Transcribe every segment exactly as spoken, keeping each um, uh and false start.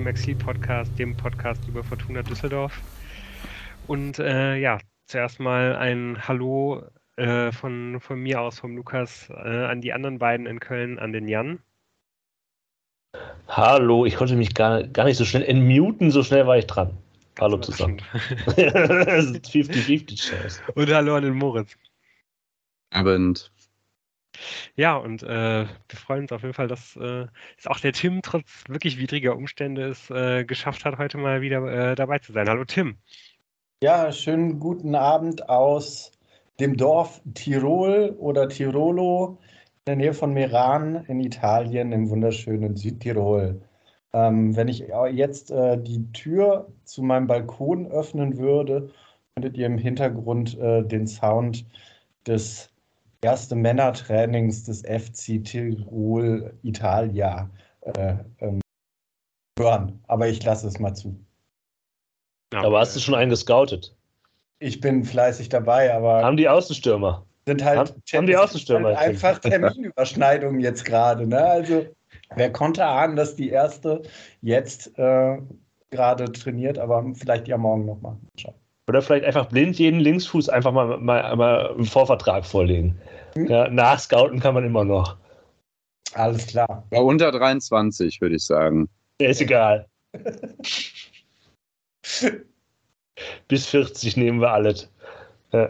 zum Exil-Podcast, dem Podcast über Fortuna Düsseldorf. Und äh, ja, zuerst mal ein Hallo äh, von, von mir aus, vom Lukas, äh, an die anderen beiden in Köln, an den Jan. Hallo, ich konnte mich gar, gar nicht so schnell entmuten, so schnell war ich dran. Hallo zusammen. Das ist fünfzig fünfzig Chance. Und hallo an den Moritz. Abend. Ja, und äh, wir freuen uns auf jeden Fall, dass äh, es auch der Tim trotz wirklich widriger Umstände es äh, geschafft hat, heute mal wieder äh, dabei zu sein. Hallo Tim. Ja, schönen guten Abend aus dem Dorf Tirol oder Tirolo in der Nähe von Meran in Italien im wunderschönen Südtirol. Ähm, wenn ich jetzt äh, die Tür zu meinem Balkon öffnen würde, könntet ihr im Hintergrund äh, den Sound des ersten Männertrainings des F C Tirol Italia äh, ähm, hören. Aber ich lasse es mal zu. Ja, aber hast du schon einen gescoutet? Ich bin fleißig dabei, aber... Haben die Außenstürmer? Sind halt, haben, haben die Außenstürmer halt einfach Terminüberschneidungen jetzt gerade. Ne? Also wer konnte ahnen, dass die erste jetzt äh, gerade trainiert, aber vielleicht ja morgen nochmal. Oder vielleicht einfach blind jeden Linksfuß einfach mal, mal, mal einen Vorvertrag vorlegen. Hm? Ja, nachscouten kann man immer noch. Alles klar. Bei unter dreiundzwanzig, würde ich sagen. Ja, ist egal. Bis vierzig nehmen wir alles. Ja.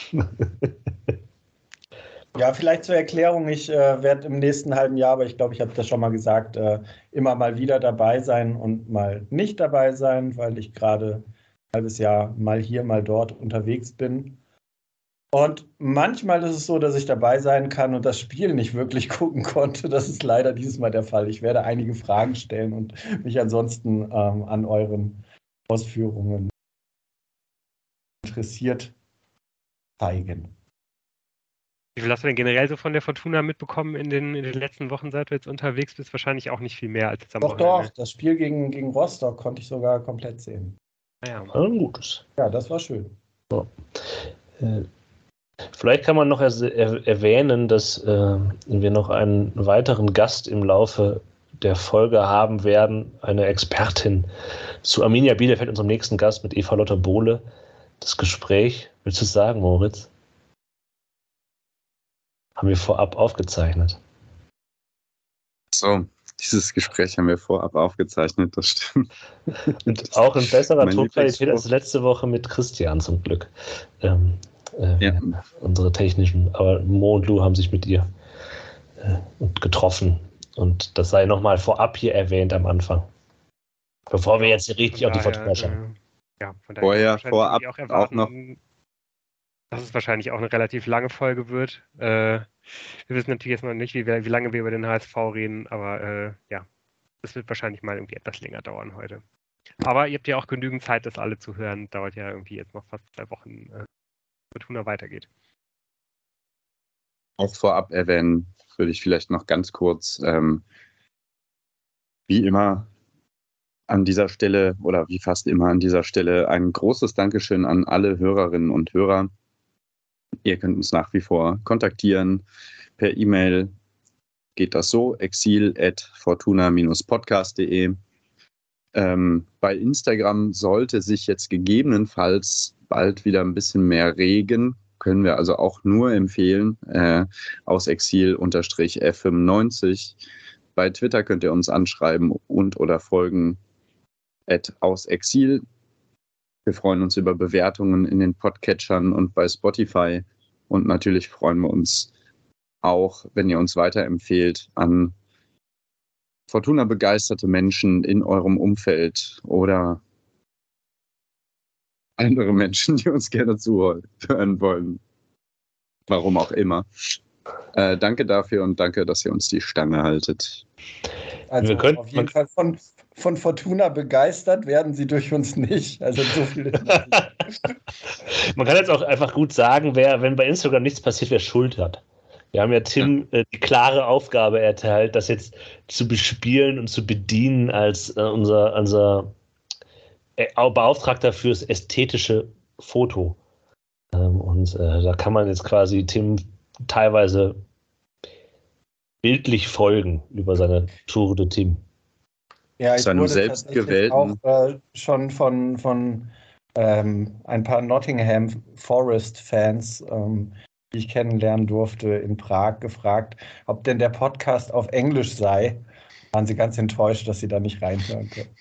Ja, vielleicht zur Erklärung, ich äh, werde im nächsten halben Jahr, aber ich glaube, ich habe das schon mal gesagt, äh, immer mal wieder dabei sein und mal nicht dabei sein, weil ich gerade ein halbes Jahr mal hier, mal dort unterwegs bin. Und manchmal ist es so, dass ich dabei sein kann und das Spiel nicht wirklich gucken konnte. Das ist leider dieses Mal der Fall. Ich werde einige Fragen stellen und mich ansonsten ähm, an euren Ausführungen interessiert zeigen. Wie viel hast du denn generell so von der Fortuna mitbekommen in den, in den letzten Wochen, seit du jetzt unterwegs bist? Wahrscheinlich auch nicht viel mehr als jetzt am Doch, Wochenende. doch, das Spiel gegen, gegen Rostock konnte ich sogar komplett sehen. Ja, ja, gutes. Ja, das war schön. Ja. Äh, vielleicht kann man noch er- er- erwähnen, dass äh, wir noch einen weiteren Gast im Laufe der Folge haben werden, eine Expertin zu Arminia Bielefeld, unserem nächsten Gast mit Eva Lotte Bohle. Das Gespräch, willst du es sagen, Moritz? Haben wir vorab aufgezeichnet. So, dieses Gespräch haben wir vorab aufgezeichnet, das stimmt. Und auch in besserer Tonqualität als letzte Woche mit Christian zum Glück. Ähm, äh, ja. Unsere technischen, aber Mo und Lou haben sich mit ihr äh, getroffen. Und das sei nochmal vorab hier erwähnt am Anfang. Bevor wir jetzt hier richtig auf die Fortuna schauen. Äh, ja, von daher Vorher, vorab auch, erwarten, auch noch. Dass es wahrscheinlich auch eine relativ lange Folge wird. Äh, wir wissen natürlich jetzt noch nicht, wie, wir, wie lange wir über den H S V reden, aber äh, ja, es wird wahrscheinlich mal irgendwie etwas länger dauern heute. Aber ihr habt ja auch genügend Zeit, das alle zu hören. Dauert ja irgendwie jetzt noch fast zwei Wochen, äh, Fortuna weitergeht. Auch vorab erwähnen würde ich vielleicht noch ganz kurz, ähm, wie immer an dieser Stelle oder wie fast immer an dieser Stelle ein großes Dankeschön an alle Hörerinnen und Hörer. Ihr könnt uns nach wie vor kontaktieren. Per E-Mail geht das so, exil at fortuna podcast punkt de. Ähm, bei Instagram sollte sich jetzt gegebenenfalls bald wieder ein bisschen mehr regen. Können wir also auch nur empfehlen, äh, aus exil-f fünfundneunzig. Bei Twitter könnt ihr uns anschreiben und oder folgen at ausexil. Wir freuen uns über Bewertungen in den Podcatchern und bei Spotify. Und natürlich freuen wir uns auch, wenn ihr uns weiterempfehlt an Fortuna-begeisterte Menschen in eurem Umfeld oder andere Menschen, die uns gerne zuhören wollen. Warum auch immer. Äh, danke dafür und danke, dass ihr uns die Stange haltet. Also wir können, auf jeden Fall von, von Fortuna begeistert werden sie durch uns nicht. Also so viel. Man kann jetzt auch einfach gut sagen, wer, wenn bei Instagram nichts passiert, wer Schuld hat. Wir haben ja Tim äh, die klare Aufgabe erteilt, das jetzt zu bespielen und zu bedienen als äh, unser, unser äh, Beauftragter fürs ästhetische Foto. Ähm, und äh, da kann man jetzt quasi Tim teilweise bildlich folgen über seine Tour de Tim. Ja, ich Seinem wurde selbstgewählten- tatsächlich auch äh, schon von, von ähm, ein paar Nottingham Forest-Fans, ähm, die ich kennenlernen durfte in Prag, gefragt, ob denn der Podcast auf Englisch sei. Waren sie ganz enttäuscht, dass sie da nicht reinhören können.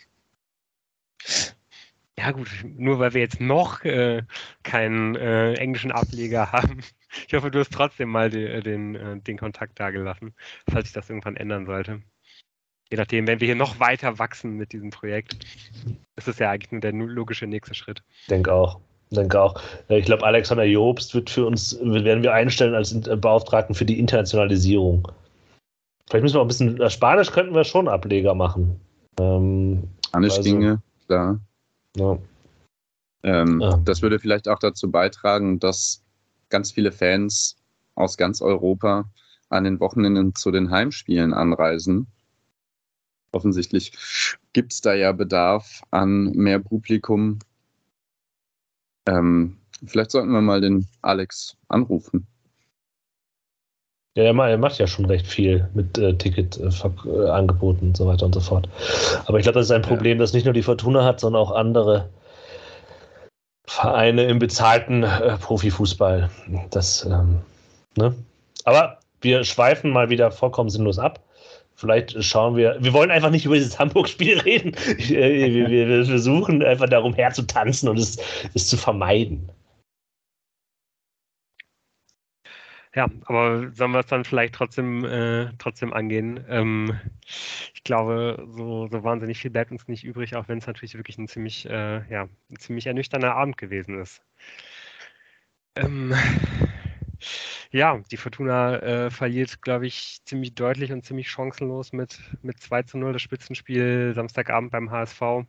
Ja gut, nur weil wir jetzt noch äh, keinen äh, englischen Ableger haben. Ich hoffe, du hast trotzdem mal de, den, äh, den Kontakt da gelassen, falls sich das irgendwann ändern sollte. Je nachdem, wenn wir hier noch weiter wachsen mit diesem Projekt, ist es ja eigentlich nur der nu- logische nächste Schritt. Denke auch. Denke auch. Ich glaube, Alexander Jobst wird für uns, werden wir einstellen als Beauftragten für die Internationalisierung. Vielleicht müssen wir auch ein bisschen, Spanisch könnten wir schon Ableger machen. Ähm, Spanisch also, ginge, klar. ja. Ähm, Ja. Das würde vielleicht auch dazu beitragen, dass ganz viele Fans aus ganz Europa an den Wochenenden zu den Heimspielen anreisen. Offensichtlich gibt es da ja Bedarf an mehr Publikum. Ähm, vielleicht sollten wir mal den Alex anrufen. Ja, er ma- er macht ja schon recht viel mit äh, Ticketangeboten und so weiter und so fort. Aber ich glaube, das ist ein Ja. Problem, das nicht nur die Fortuna hat, sondern auch andere Vereine im bezahlten äh, Profifußball. Das, ähm, ne? Aber wir schweifen mal wieder vollkommen sinnlos ab. Vielleicht schauen wir, wir wollen einfach nicht über dieses Hamburg-Spiel reden. Ich, äh, wir, wir, wir versuchen einfach darum herzutanzen und es, es zu vermeiden. Ja, aber sollen wir es dann vielleicht trotzdem, äh, trotzdem angehen? Ähm, ich glaube, so, so wahnsinnig viel bleibt uns nicht übrig, auch wenn es natürlich wirklich ein ziemlich, äh, ja, ein ziemlich ernüchternder Abend gewesen ist. Ähm, ja, die Fortuna äh, verliert, glaube ich, ziemlich deutlich und ziemlich chancenlos mit, mit zwei zu null das Spitzenspiel Samstagabend beim H S V.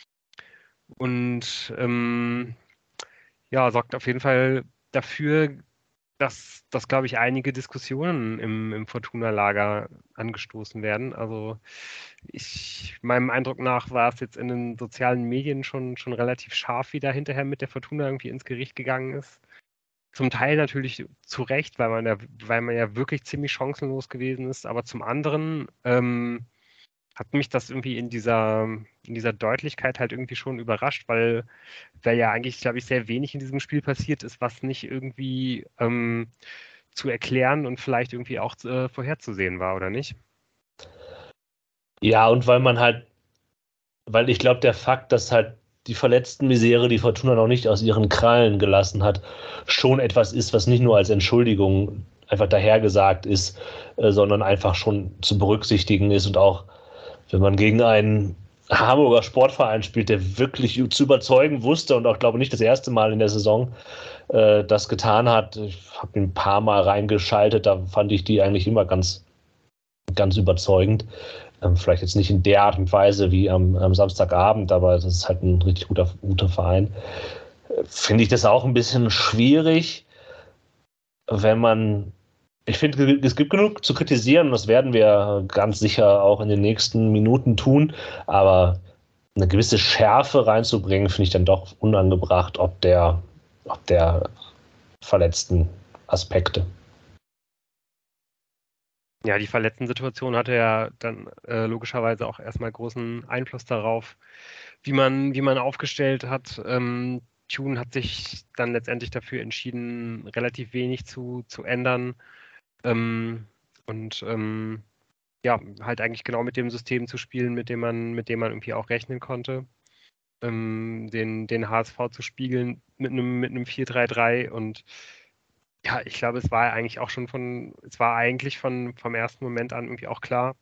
Und ähm, ja, sorgt auf jeden Fall dafür, dass, dass glaube ich, einige Diskussionen im, im Fortuna-Lager angestoßen werden. Also ich, meinem Eindruck nach war es jetzt in den sozialen Medien schon, schon relativ scharf, wie da hinterher mit der Fortuna irgendwie ins Gericht gegangen ist. Zum Teil natürlich zu Recht, weil man ja, weil man ja wirklich ziemlich chancenlos gewesen ist, aber zum anderen ähm, hat mich das irgendwie in dieser, in dieser Deutlichkeit halt irgendwie schon überrascht, weil, weil ja eigentlich, glaube ich, sehr wenig in diesem Spiel passiert ist, was nicht irgendwie ähm, zu erklären und vielleicht irgendwie auch äh, vorherzusehen war, oder nicht? Ja, und weil man halt, weil ich glaube, der Fakt, dass halt die verletzten Misere die Fortuna noch nicht aus ihren Krallen gelassen hat, schon etwas ist, was nicht nur als Entschuldigung einfach dahergesagt ist, äh, sondern einfach schon zu berücksichtigen ist und auch, wenn man gegen einen Hamburger Sportverein spielt, der wirklich zu überzeugen wusste und auch, glaube ich, nicht das erste Mal in der Saison äh, das getan hat. Ich habe ihn ein paar Mal reingeschaltet, da fand ich die eigentlich immer ganz, ganz überzeugend. Ähm, vielleicht jetzt nicht in der Art und Weise wie am, am Samstagabend, aber das ist halt ein richtig guter, guter Verein. Äh, Finde ich das auch ein bisschen schwierig, wenn man ich finde, es gibt genug zu kritisieren und das werden wir ganz sicher auch in den nächsten Minuten tun, aber eine gewisse Schärfe reinzubringen, finde ich dann doch unangebracht, ob der, ob der verletzten Aspekte. Ja, die Verletzten-Situation hatte ja dann äh, logischerweise auch erstmal großen Einfluss darauf, wie man, wie man aufgestellt hat. Ähm, Tune hat sich dann letztendlich dafür entschieden, relativ wenig zu, zu ändern. Ähm, und ähm, ja, halt eigentlich genau mit dem System zu spielen, mit dem man, mit dem man irgendwie auch rechnen konnte. Ähm, den, den H S V zu spiegeln mit einem, mit einem vier drei drei und ja, ich glaube, es war eigentlich auch schon von, es war eigentlich von, vom ersten Moment an irgendwie auch klar,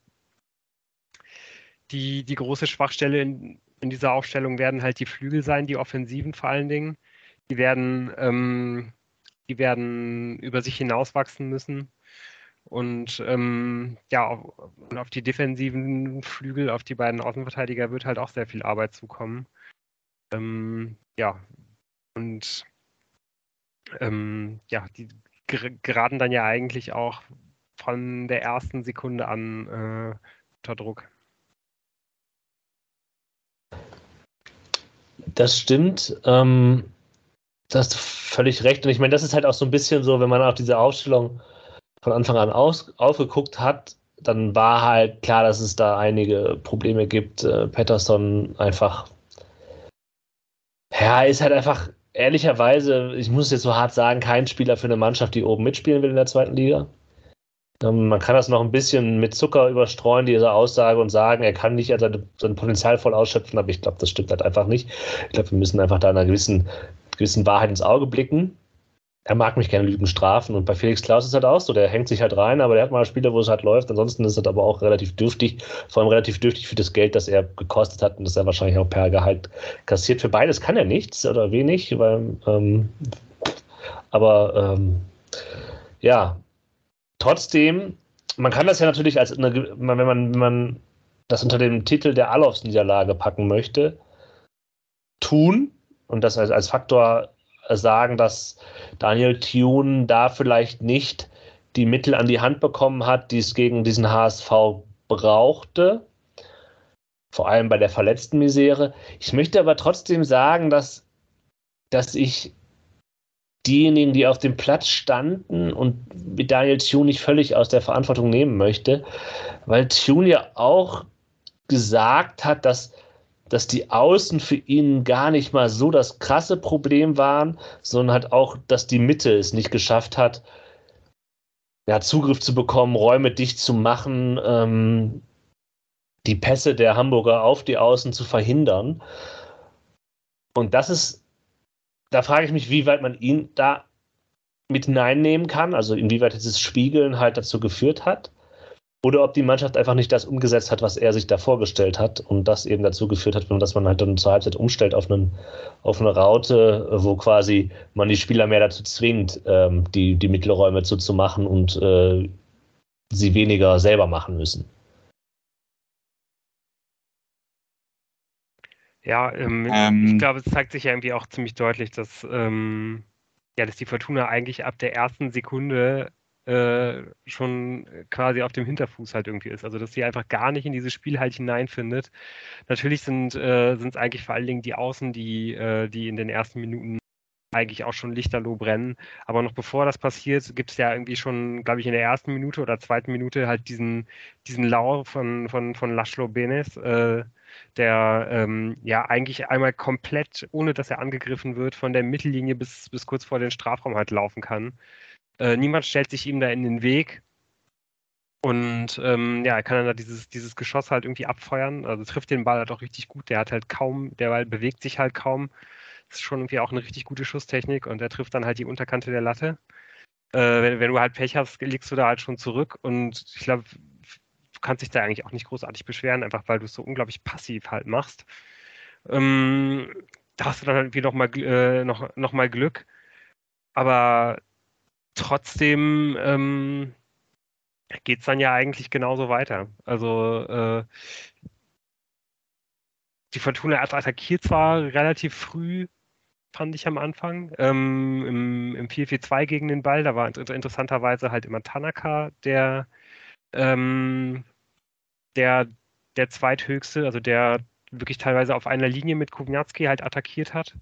die, die große Schwachstelle in, in dieser Aufstellung werden halt die Flügel sein, die Offensiven vor allen Dingen. Die werden, ähm, die werden über sich hinauswachsen müssen. Und ähm, ja, auf, und auf die defensiven Flügel, auf die beiden Außenverteidiger wird halt auch sehr viel Arbeit zukommen. Ähm, ja, und ähm, ja, die ger geraten dann ja eigentlich auch von der ersten Sekunde an äh, unter Druck. Das stimmt. Ähm, da hast du völlig recht. Und ich meine, das ist halt auch so ein bisschen so, wenn man auch diese Aufstellung von Anfang an aus, aufgeguckt hat, dann war halt klar, dass es da einige Probleme gibt. Äh, Pettersson einfach, ja, ist halt einfach, ehrlicherweise, ich muss es jetzt so hart sagen, kein Spieler für eine Mannschaft, die oben mitspielen will in der zweiten Liga. Ähm, man kann das noch ein bisschen mit Zucker überstreuen, diese Aussage, und sagen, er kann nicht sein, sein Potenzial voll ausschöpfen, aber ich glaube, das stimmt halt einfach nicht. Ich glaube, wir müssen einfach da einer gewissen, gewissen Wahrheit ins Auge blicken. Er mag mich gerne Lügen strafen, und bei Felix Klaus ist es halt auch so, der hängt sich halt rein, aber der hat mal Spiele, wo es halt läuft, ansonsten ist es aber auch relativ dürftig, vor allem relativ dürftig für das Geld, das er gekostet hat und das er wahrscheinlich auch per Gehalt kassiert. Für beides kann er nichts oder wenig, weil, ähm, aber ähm, ja, trotzdem, man kann das ja natürlich als eine, wenn man, wenn man das unter dem Titel der Alofs-Niederlage packen möchte, tun und das als, als Faktor sagen, dass Daniel Thune da vielleicht nicht die Mittel an die Hand bekommen hat, die es gegen diesen H S V brauchte, vor allem bei der verletzten Misere. Ich möchte aber trotzdem sagen, dass, dass ich diejenigen, die auf dem Platz standen, und mit Daniel Thune nicht völlig aus der Verantwortung nehmen möchte, weil Thune ja auch gesagt hat, dass dass die Außen für ihn gar nicht mal so das krasse Problem waren, sondern halt auch, dass die Mitte es nicht geschafft hat, ja, Zugriff zu bekommen, Räume dicht zu machen, ähm, die Pässe der Hamburger auf die Außen zu verhindern. Und das ist, da frage ich mich, wie weit man ihn da mit hineinnehmen kann, also inwieweit dieses Spiegeln halt dazu geführt hat. Oder ob die Mannschaft einfach nicht das umgesetzt hat, was er sich da vorgestellt hat, und das eben dazu geführt hat, dass man halt dann zur Halbzeit umstellt auf, einen, auf eine Raute, wo quasi man die Spieler mehr dazu zwingt, ähm, die, die Mittelräume zuzumachen und äh, sie weniger selber machen müssen. Ja, ähm, Ähm. ich glaube, es zeigt sich ja irgendwie auch ziemlich deutlich, dass, ähm, ja, dass die Fortuna eigentlich ab der ersten Sekunde äh, schon quasi auf dem Hinterfuß halt irgendwie ist. Also, dass sie einfach gar nicht in dieses Spiel halt hineinfindet. Natürlich sind äh, sind es eigentlich vor allen Dingen die Außen, die, äh, die in den ersten Minuten eigentlich auch schon lichterloh brennen. Aber noch bevor das passiert, gibt es ja irgendwie schon, glaube ich, in der ersten Minute oder zweiten Minute halt diesen, diesen Lauf von, von, von Laszlo Benes, äh, der ähm, ja eigentlich einmal komplett, ohne dass er angegriffen wird, von der Mittellinie bis, bis kurz vor den Strafraum halt laufen kann. Äh, niemand stellt sich ihm da in den Weg. Und ähm, ja, er kann dann da dieses, dieses Geschoss halt irgendwie abfeuern. Also trifft den Ball halt auch richtig gut. Der hat halt kaum, der Ball bewegt sich halt kaum. Das ist schon irgendwie auch eine richtig gute Schusstechnik, und er trifft dann halt die Unterkante der Latte. Äh, wenn, wenn du halt Pech hast, liegst du da halt schon zurück, und ich glaube, du kannst dich da eigentlich auch nicht großartig beschweren, einfach weil du es so unglaublich passiv halt machst. Ähm, da hast du dann halt irgendwie nochmal äh, noch, noch mal Glück. Aber trotzdem ähm, geht es dann ja eigentlich genauso weiter. Also äh, die Fortuna attackiert zwar relativ früh, fand ich am Anfang, ähm, im, im vier vier zwei gegen den Ball. Da war interessanterweise halt immer Tanaka der, ähm, der, der zweithöchste, also der wirklich teilweise auf einer Linie mit Kowniatski halt attackiert hat.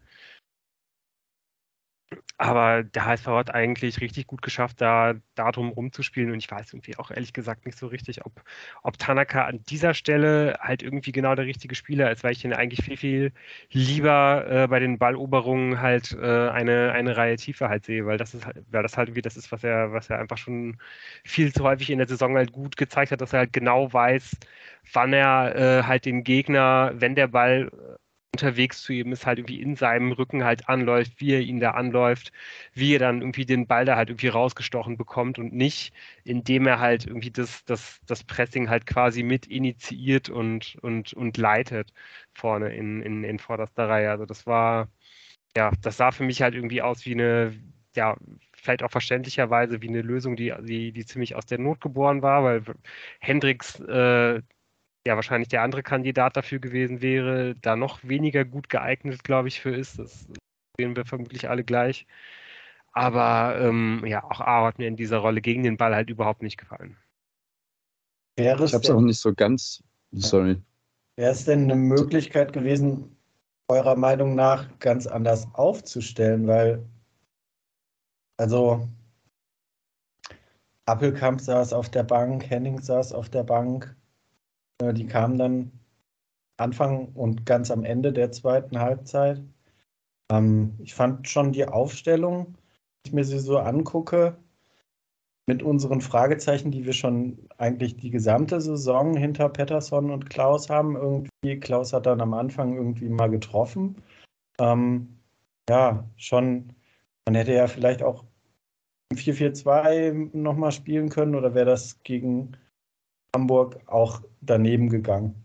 Aber der H S V hat eigentlich richtig gut geschafft, da, da drum rumzuspielen. Und ich weiß irgendwie auch ehrlich gesagt nicht so richtig, ob, ob Tanaka an dieser Stelle halt irgendwie genau der richtige Spieler ist, weil ich ihn eigentlich viel, viel lieber äh, bei den Balleroberungen halt äh, eine, eine Reihe tiefer halt sehe, weil das ist halt, weil das halt irgendwie das ist, was er, was er einfach schon viel zu häufig in der Saison halt gut gezeigt hat, dass er halt genau weiß, wann er äh, halt den Gegner, wenn der Ball unterwegs zu ihm ist, halt irgendwie in seinem Rücken halt anläuft, wie er ihn da anläuft, wie er dann irgendwie den Ball da halt irgendwie rausgestochen bekommt, und nicht, indem er halt irgendwie das, das, das Pressing halt quasi mit initiiert und, und, und leitet vorne in, in, in vorderster Reihe. Also das war, ja, das sah für mich halt irgendwie aus wie eine, ja, vielleicht auch verständlicherweise wie eine Lösung, die, die, die ziemlich aus der Not geboren war, weil Hendricks äh, ja wahrscheinlich der andere Kandidat dafür gewesen wäre, da noch weniger gut geeignet, glaube ich, für ist. Das sehen wir vermutlich alle gleich. Aber ähm, ja, auch A hat mir in dieser Rolle gegen den Ball halt überhaupt nicht gefallen. Wäre Ich habe es auch nicht so ganz. Sorry. Wäre es denn eine Möglichkeit gewesen, eurer Meinung nach ganz anders aufzustellen? Weil, also Appelkamp saß auf der Bank, Henning saß auf der Bank. Äh, die kamen dann Anfang und ganz am Ende der zweiten Halbzeit. Ähm, ich fand schon die Aufstellung, wenn ich mir sie so angucke, mit unseren Fragezeichen, die wir schon eigentlich die gesamte Saison hinter Pettersson und Klaus haben. Irgendwie, Klaus hat dann am Anfang irgendwie mal getroffen. Ähm, ja, schon, man hätte ja vielleicht auch vier vier zwei nochmal spielen können, oder wäre das gegen Hamburg auch daneben gegangen?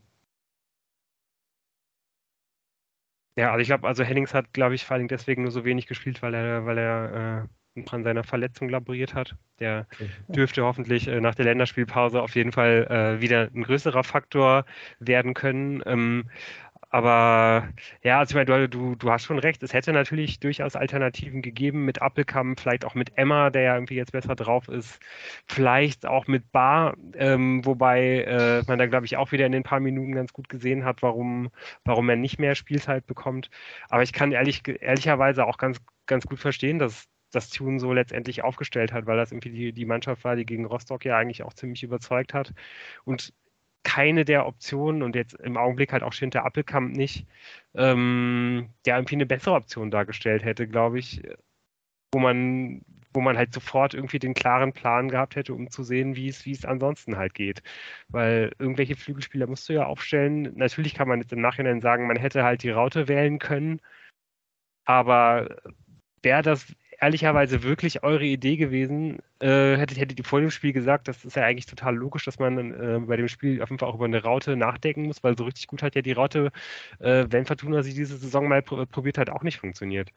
Ja, also ich glaube, also Hennings hat, glaube ich, vor allem deswegen nur so wenig gespielt, weil er, weil er äh, noch an seiner Verletzung laboriert hat. Der dürfte hoffentlich äh, nach der Länderspielpause auf jeden Fall äh, wieder ein größerer Faktor werden können. Ähm, aber ja, also ich meine, du, du, du hast schon recht, es hätte natürlich durchaus Alternativen gegeben mit Appelkamp, vielleicht auch mit Emma, der ja irgendwie jetzt besser drauf ist, vielleicht auch mit Bar, ähm, wobei äh, man da, glaube ich, auch wieder in den paar Minuten ganz gut gesehen hat, warum, warum er nicht mehr Spielzeit bekommt. Aber ich kann ehrlich, ehrlicherweise auch ganz, ganz gut verstehen, dass das Thun so letztendlich aufgestellt hat, weil das irgendwie die, die Mannschaft war, die gegen Rostock ja eigentlich auch ziemlich überzeugt hat. Und keine der Optionen und jetzt im Augenblick halt auch Schinter Appelkamp nicht, ähm, der irgendwie eine bessere Option dargestellt hätte, glaube ich, wo man, wo man halt sofort irgendwie den klaren Plan gehabt hätte, um zu sehen, wie es, wie es ansonsten halt geht. Weil irgendwelche Flügelspieler musst du ja aufstellen. Natürlich kann man jetzt im Nachhinein sagen, man hätte halt die Raute wählen können, aber wäre das ehrlicherweise wirklich eure Idee gewesen, äh, hättet, hättet ihr vor dem Spiel gesagt, das ist ja eigentlich total logisch, dass man äh, bei dem Spiel auf jeden Fall auch über eine Raute nachdenken muss, weil so richtig gut hat ja die Raute, äh, wenn Fortuna sie diese Saison mal pr- probiert hat, auch nicht funktioniert.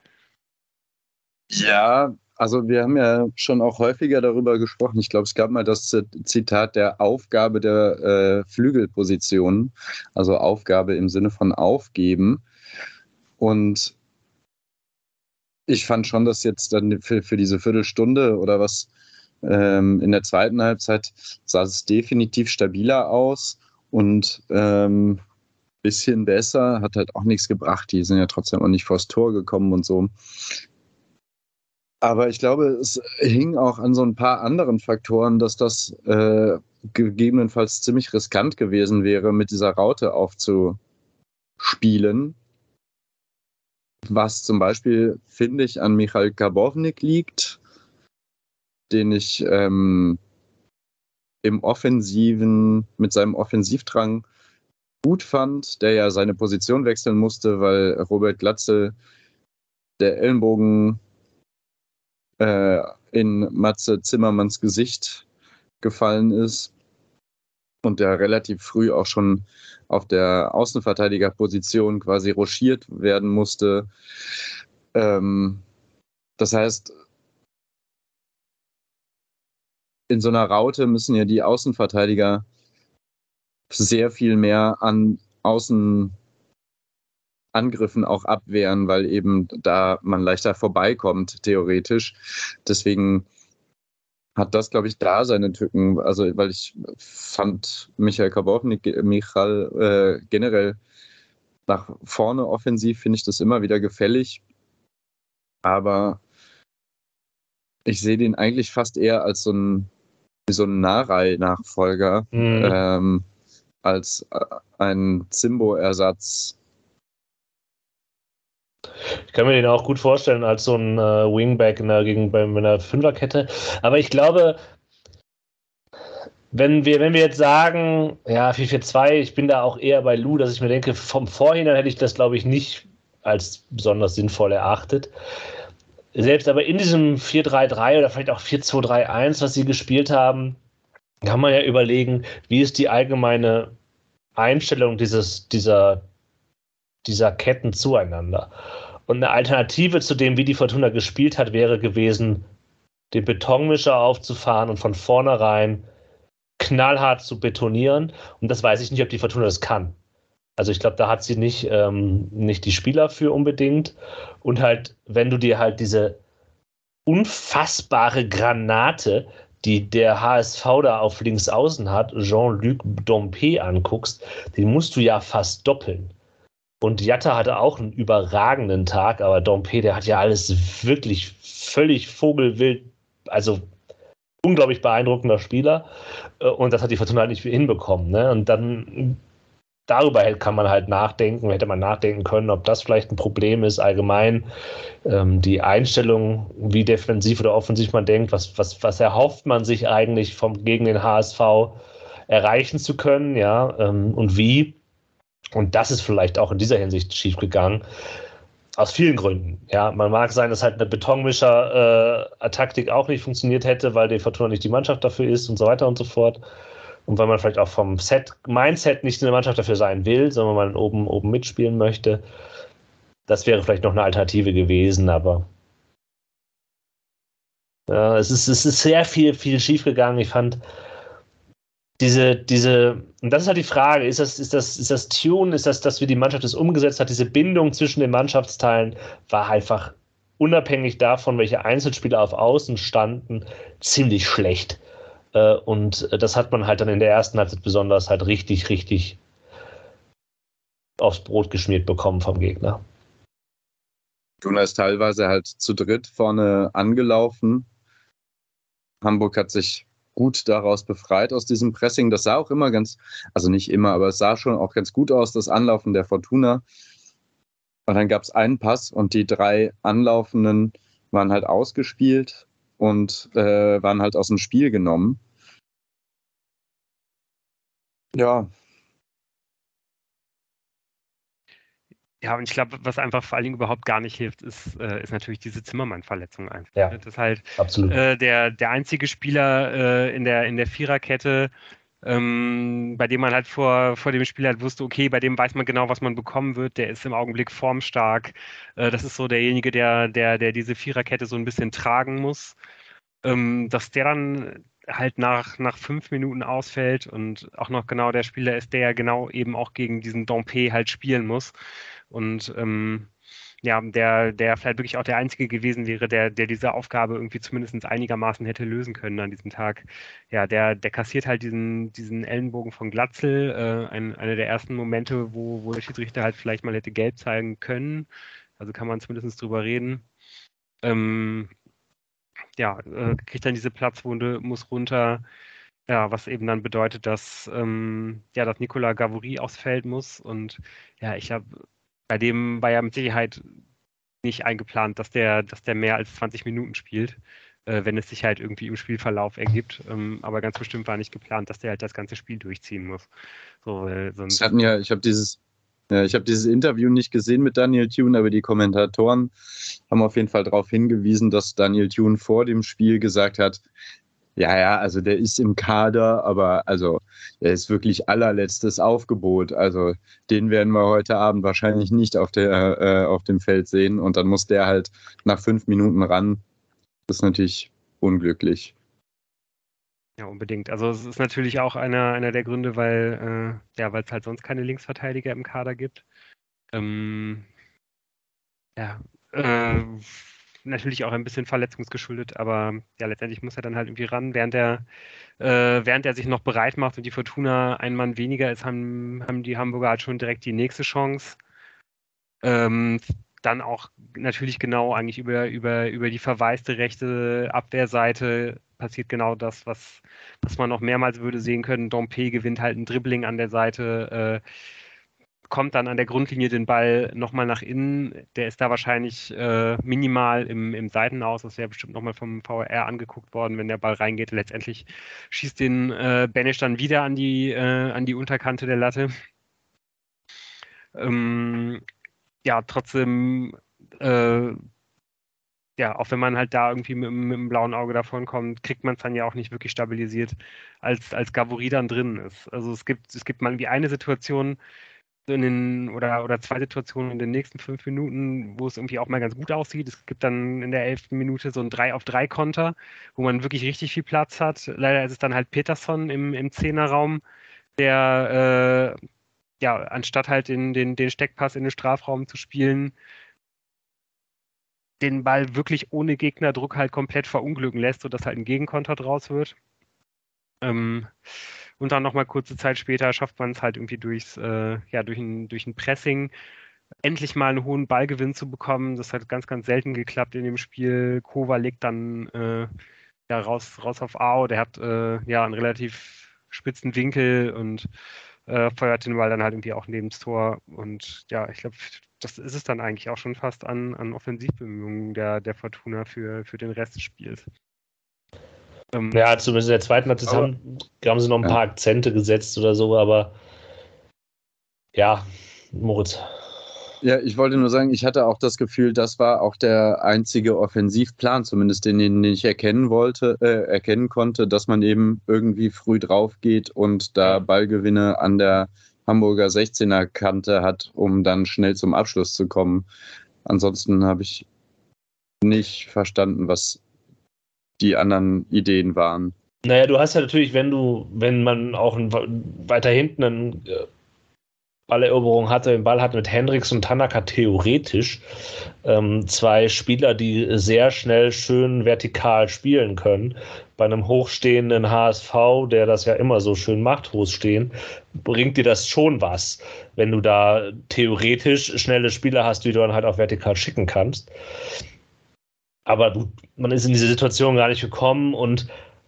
Ja, also wir haben ja schon auch häufiger darüber gesprochen. Ich glaube, es gab mal das Zitat der Aufgabe der äh, Flügelpositionen, also Aufgabe im Sinne von aufgeben. Und ich fand schon, dass jetzt dann für, für diese Viertelstunde oder was ähm, in der zweiten Halbzeit sah es definitiv stabiler aus und ähm, bisschen besser, hat halt auch nichts gebracht. Die sind ja trotzdem auch nicht vors Tor gekommen und so. Aber ich glaube, es hing auch an so ein paar anderen Faktoren, dass das äh, gegebenenfalls ziemlich riskant gewesen wäre, mit dieser Raute aufzuspielen. Was zum Beispiel, finde ich, an Michail Karbovnik liegt, den ich ähm, im Offensiven, mit seinem Offensivdrang gut fand, der ja seine Position wechseln musste, weil Robert Glatzel der Ellenbogen äh, in Matze Zimmermanns Gesicht gefallen ist und der relativ früh auch schon auf der Außenverteidigerposition quasi rochiert werden musste. Ähm, das heißt, in so einer Raute müssen ja die Außenverteidiger sehr viel mehr an Außenangriffen auch abwehren, weil eben da man leichter vorbeikommt, theoretisch. Deswegen hat das, glaube ich, da seine Tücken. Also, weil ich fand Michail Karbovnik, Michal äh, generell nach vorne offensiv finde ich das immer wieder gefällig. Aber ich sehe den eigentlich fast eher als so ein, so ein Narei-Nachfolger, mhm. ähm, als äh, ein Zimbo-Ersatz. Ich kann mir den auch gut vorstellen als so ein äh, Wingback in der, gegen, bei einer Fünferkette. Aber ich glaube, wenn wir, wenn wir jetzt sagen, ja, vier vier zwei, ich bin da auch eher bei Lou, dass ich mir denke, vom Vorhinein hätte ich das, glaube ich, nicht als besonders sinnvoll erachtet. Selbst aber in diesem vier drei drei oder vielleicht auch vier zwei drei eins, was sie gespielt haben, kann man ja überlegen, wie ist die allgemeine Einstellung dieses, dieser, dieser Ketten zueinander. Und eine Alternative zu dem, wie die Fortuna gespielt hat, wäre gewesen, den Betonmischer aufzufahren und von vornherein knallhart zu betonieren. Und das weiß ich nicht, ob die Fortuna das kann. Also ich glaube, da hat sie nicht, ähm, nicht die Spieler für unbedingt. Und halt, wenn du dir halt diese unfassbare Granate, die der H S V da auf links außen hat, Jean-Luc Dompe anguckst, den musst du ja fast doppeln. Und Jatta hatte auch einen überragenden Tag, aber Dompe, der hat ja alles wirklich völlig vogelwild, also unglaublich beeindruckender Spieler äh, und das hat die Fortuna halt nicht hinbekommen. Ne? Und dann darüber kann man halt nachdenken, hätte man nachdenken können, ob das vielleicht ein Problem ist, allgemein ähm, die Einstellung, wie defensiv oder offensiv man denkt, was, was, was erhofft man sich eigentlich vom, gegen den H S V erreichen zu können, ja, ähm, und wie. Und das ist vielleicht auch in dieser Hinsicht schiefgegangen. Aus vielen Gründen. Ja, man mag sein, dass halt eine Betonmischer-Taktik äh, auch nicht funktioniert hätte, weil die Fortuna nicht die Mannschaft dafür ist und so weiter und so fort. Und weil man vielleicht auch vom Set, Mindset nicht eine Mannschaft dafür sein will, sondern man oben, oben mitspielen möchte. Das wäre vielleicht noch eine Alternative gewesen, aber ja, es ist, es ist sehr viel, viel schiefgegangen. Ich fand diese, diese, und das ist halt die Frage, ist das, ist das, ist das Tune, ist das, dass wie die Mannschaft das umgesetzt hat, diese Bindung zwischen den Mannschaftsteilen war einfach unabhängig davon, welche Einzelspieler auf Außen standen, ziemlich schlecht. Und das hat man halt dann in der ersten Halbzeit besonders halt richtig, richtig aufs Brot geschmiert bekommen vom Gegner. Fortuna ist teilweise halt zu dritt vorne angelaufen. Hamburg hat sich gut daraus befreit aus diesem Pressing. Das sah auch immer ganz, also nicht immer, aber es sah schon auch ganz gut aus, das Anlaufen der Fortuna. Und dann gab es einen Pass und die drei Anlaufenden waren halt ausgespielt und äh, waren halt aus dem Spiel genommen. Ja. Ja, und ich glaube, was einfach vor allen Dingen überhaupt gar nicht hilft, ist, äh, ist natürlich diese Zimmermann-Verletzung einfach. Ja, das ist halt absolut. Äh, der, der einzige Spieler äh, in, der, in der Viererkette, ähm, bei dem man halt vor, vor dem Spiel halt wusste, okay, bei dem weiß man genau, was man bekommen wird, der ist im Augenblick formstark. Äh, das ist so derjenige, der, der, der diese Viererkette so ein bisschen tragen muss. Ähm, dass der dann halt nach, nach fünf Minuten ausfällt und auch noch genau der Spieler ist, der ja genau eben auch gegen diesen Dompe halt spielen muss. Und ähm, ja, der, der vielleicht wirklich auch der Einzige gewesen wäre, der, der diese Aufgabe irgendwie zumindest einigermaßen hätte lösen können an diesem Tag. Ja, der, der kassiert halt diesen, diesen Ellenbogen von Glatzel, äh, ein, einer der ersten Momente, wo, wo der Schiedsrichter halt vielleicht mal hätte gelb zeigen können. Also kann man zumindest drüber reden. Ähm, ja, äh, kriegt dann diese Platzwunde, muss runter. Ja, was eben dann bedeutet, dass, ähm, ja, dass Nicolas Gavory aufs Feld muss. Und ja, ich habe, bei dem war ja mit Sicherheit nicht eingeplant, dass der, dass der mehr als zwanzig Minuten spielt, äh, wenn es sich halt irgendwie im Spielverlauf ergibt. Ähm, aber ganz bestimmt war nicht geplant, dass der halt das ganze Spiel durchziehen muss. So, äh, sonst... hatten ja, ich habe dieses, ja, ich habe dieses Interview nicht gesehen mit Daniel Thune, aber die Kommentatoren haben auf jeden Fall darauf hingewiesen, dass Daniel Thune vor dem Spiel gesagt hat, ja, ja, also der ist im Kader, aber also er ist wirklich allerletztes Aufgebot. Also den werden wir heute Abend wahrscheinlich nicht auf, der, äh, auf dem Feld sehen. Und dann muss der halt nach fünf Minuten ran. Das ist natürlich unglücklich. Ja, unbedingt. Also es ist natürlich auch einer, einer der Gründe, weil äh, ja, weil es halt sonst keine Linksverteidiger im Kader gibt. Ähm, ja, äh, natürlich auch ein bisschen verletzungsgeschuldet, aber ja, letztendlich muss er dann halt irgendwie ran, während er Äh, während er sich noch bereit macht und die Fortuna ein Mann weniger ist, haben, haben die Hamburger halt schon direkt die nächste Chance. Ähm, dann auch natürlich genau eigentlich über, über, über die verwaiste rechte Abwehrseite passiert genau das, was, was man noch mehrmals würde sehen können. Dompe gewinnt halt ein Dribbling an der Seite, äh, kommt dann an der Grundlinie den Ball nochmal nach innen. Der ist da wahrscheinlich äh, minimal im, im Seitenaus. Das wäre bestimmt nochmal vom V R angeguckt worden, wenn der Ball reingeht. Letztendlich schießt den äh, Benisch dann wieder an die, äh, an die Unterkante der Latte. Ähm, ja, trotzdem, äh, ja, auch wenn man halt da irgendwie mit, mit dem blauen Auge davon kommt, kriegt man es dann ja auch nicht wirklich stabilisiert, als, als Gavory dann drin ist. Also es gibt, es gibt mal irgendwie eine Situation, in den, oder, oder zwei Situationen in den nächsten fünf Minuten, wo es irgendwie auch mal ganz gut aussieht. Es gibt dann in der elften Minute so ein drei auf drei Konter, wo man wirklich richtig viel Platz hat. Leider ist es dann halt Peterson im, im Zehnerraum, der äh, ja, anstatt halt den, den, den Steckpass in den Strafraum zu spielen, den Ball wirklich ohne Gegnerdruck halt komplett verunglücken lässt, sodass halt ein Gegenkonter draus wird. Ähm, und dann nochmal kurze Zeit später schafft man es halt irgendwie durchs, äh, ja, durch ein, durch ein Pressing endlich mal einen hohen Ballgewinn zu bekommen. Das hat ganz, ganz selten geklappt in dem Spiel. Kova legt dann äh, ja, raus, raus auf Ao, der hat äh, ja einen relativ spitzen Winkel und äh, feuert den Ball dann halt irgendwie auch neben das Tor. Und ja, ich glaube, das ist es dann eigentlich auch schon fast an, an Offensivbemühungen der, der Fortuna für, für den Rest des Spiels. Ähm, Ja, zumindest in der zweiten Halbzeit haben, haben sie noch ein paar ja. Akzente gesetzt oder so, aber ja, Moritz. Ja, ich wollte nur sagen, ich hatte auch das Gefühl, das war auch der einzige Offensivplan, zumindest den, den ich erkennen wollte, äh, erkennen konnte, dass man eben irgendwie früh drauf geht und da Ballgewinne an der Hamburger sechzehner Kante hat, um dann schnell zum Abschluss zu kommen. Ansonsten habe ich nicht verstanden, was die anderen Ideen waren. Naja, du hast ja natürlich, wenn du, wenn man auch ein, weiter hinten einen Balleroberung hatte, den Ball hat mit Hendricks und Tanaka theoretisch ähm, zwei Spieler, die sehr schnell schön vertikal spielen können. Bei einem hochstehenden H S V, der das ja immer so schön macht, hohes Stehen, bringt dir das schon was, wenn du da theoretisch schnelle Spieler hast, die du dann halt auch vertikal schicken kannst. Aber du, man ist in diese Situation gar nicht gekommen und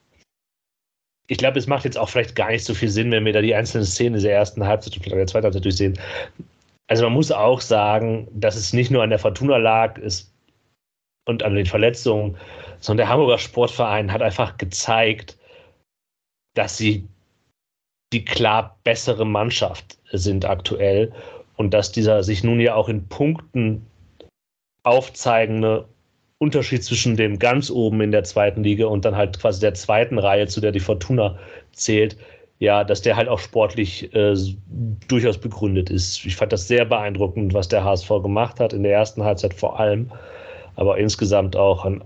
ich glaube, es macht jetzt auch vielleicht gar nicht so viel Sinn, wenn wir da die einzelnen Szenen dieser ersten Halbzeit und der zweiten Halbzeit durchsehen. Also man muss auch sagen, dass es nicht nur an der Fortuna lag ist und an den Verletzungen, sondern der Hamburger Sportverein hat einfach gezeigt, dass sie die klar bessere Mannschaft sind aktuell und dass dieser sich nun ja auch in Punkten aufzeigende Unterschied zwischen dem ganz oben in der zweiten Liga und dann halt quasi der zweiten Reihe, zu der die Fortuna zählt, ja, dass der halt auch sportlich äh, durchaus begründet ist. Ich fand das sehr beeindruckend, was der H S V gemacht hat, in der ersten Halbzeit vor allem, aber insgesamt auch ein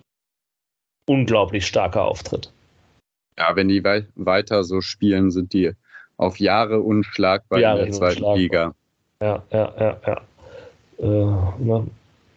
unglaublich starker Auftritt. Ja, wenn die wei- weiter so spielen, sind die auf Jahre unschlagbar Jahre in der zweiten unschlagbar. Liga. Ja, ja, ja, ja. Äh, na.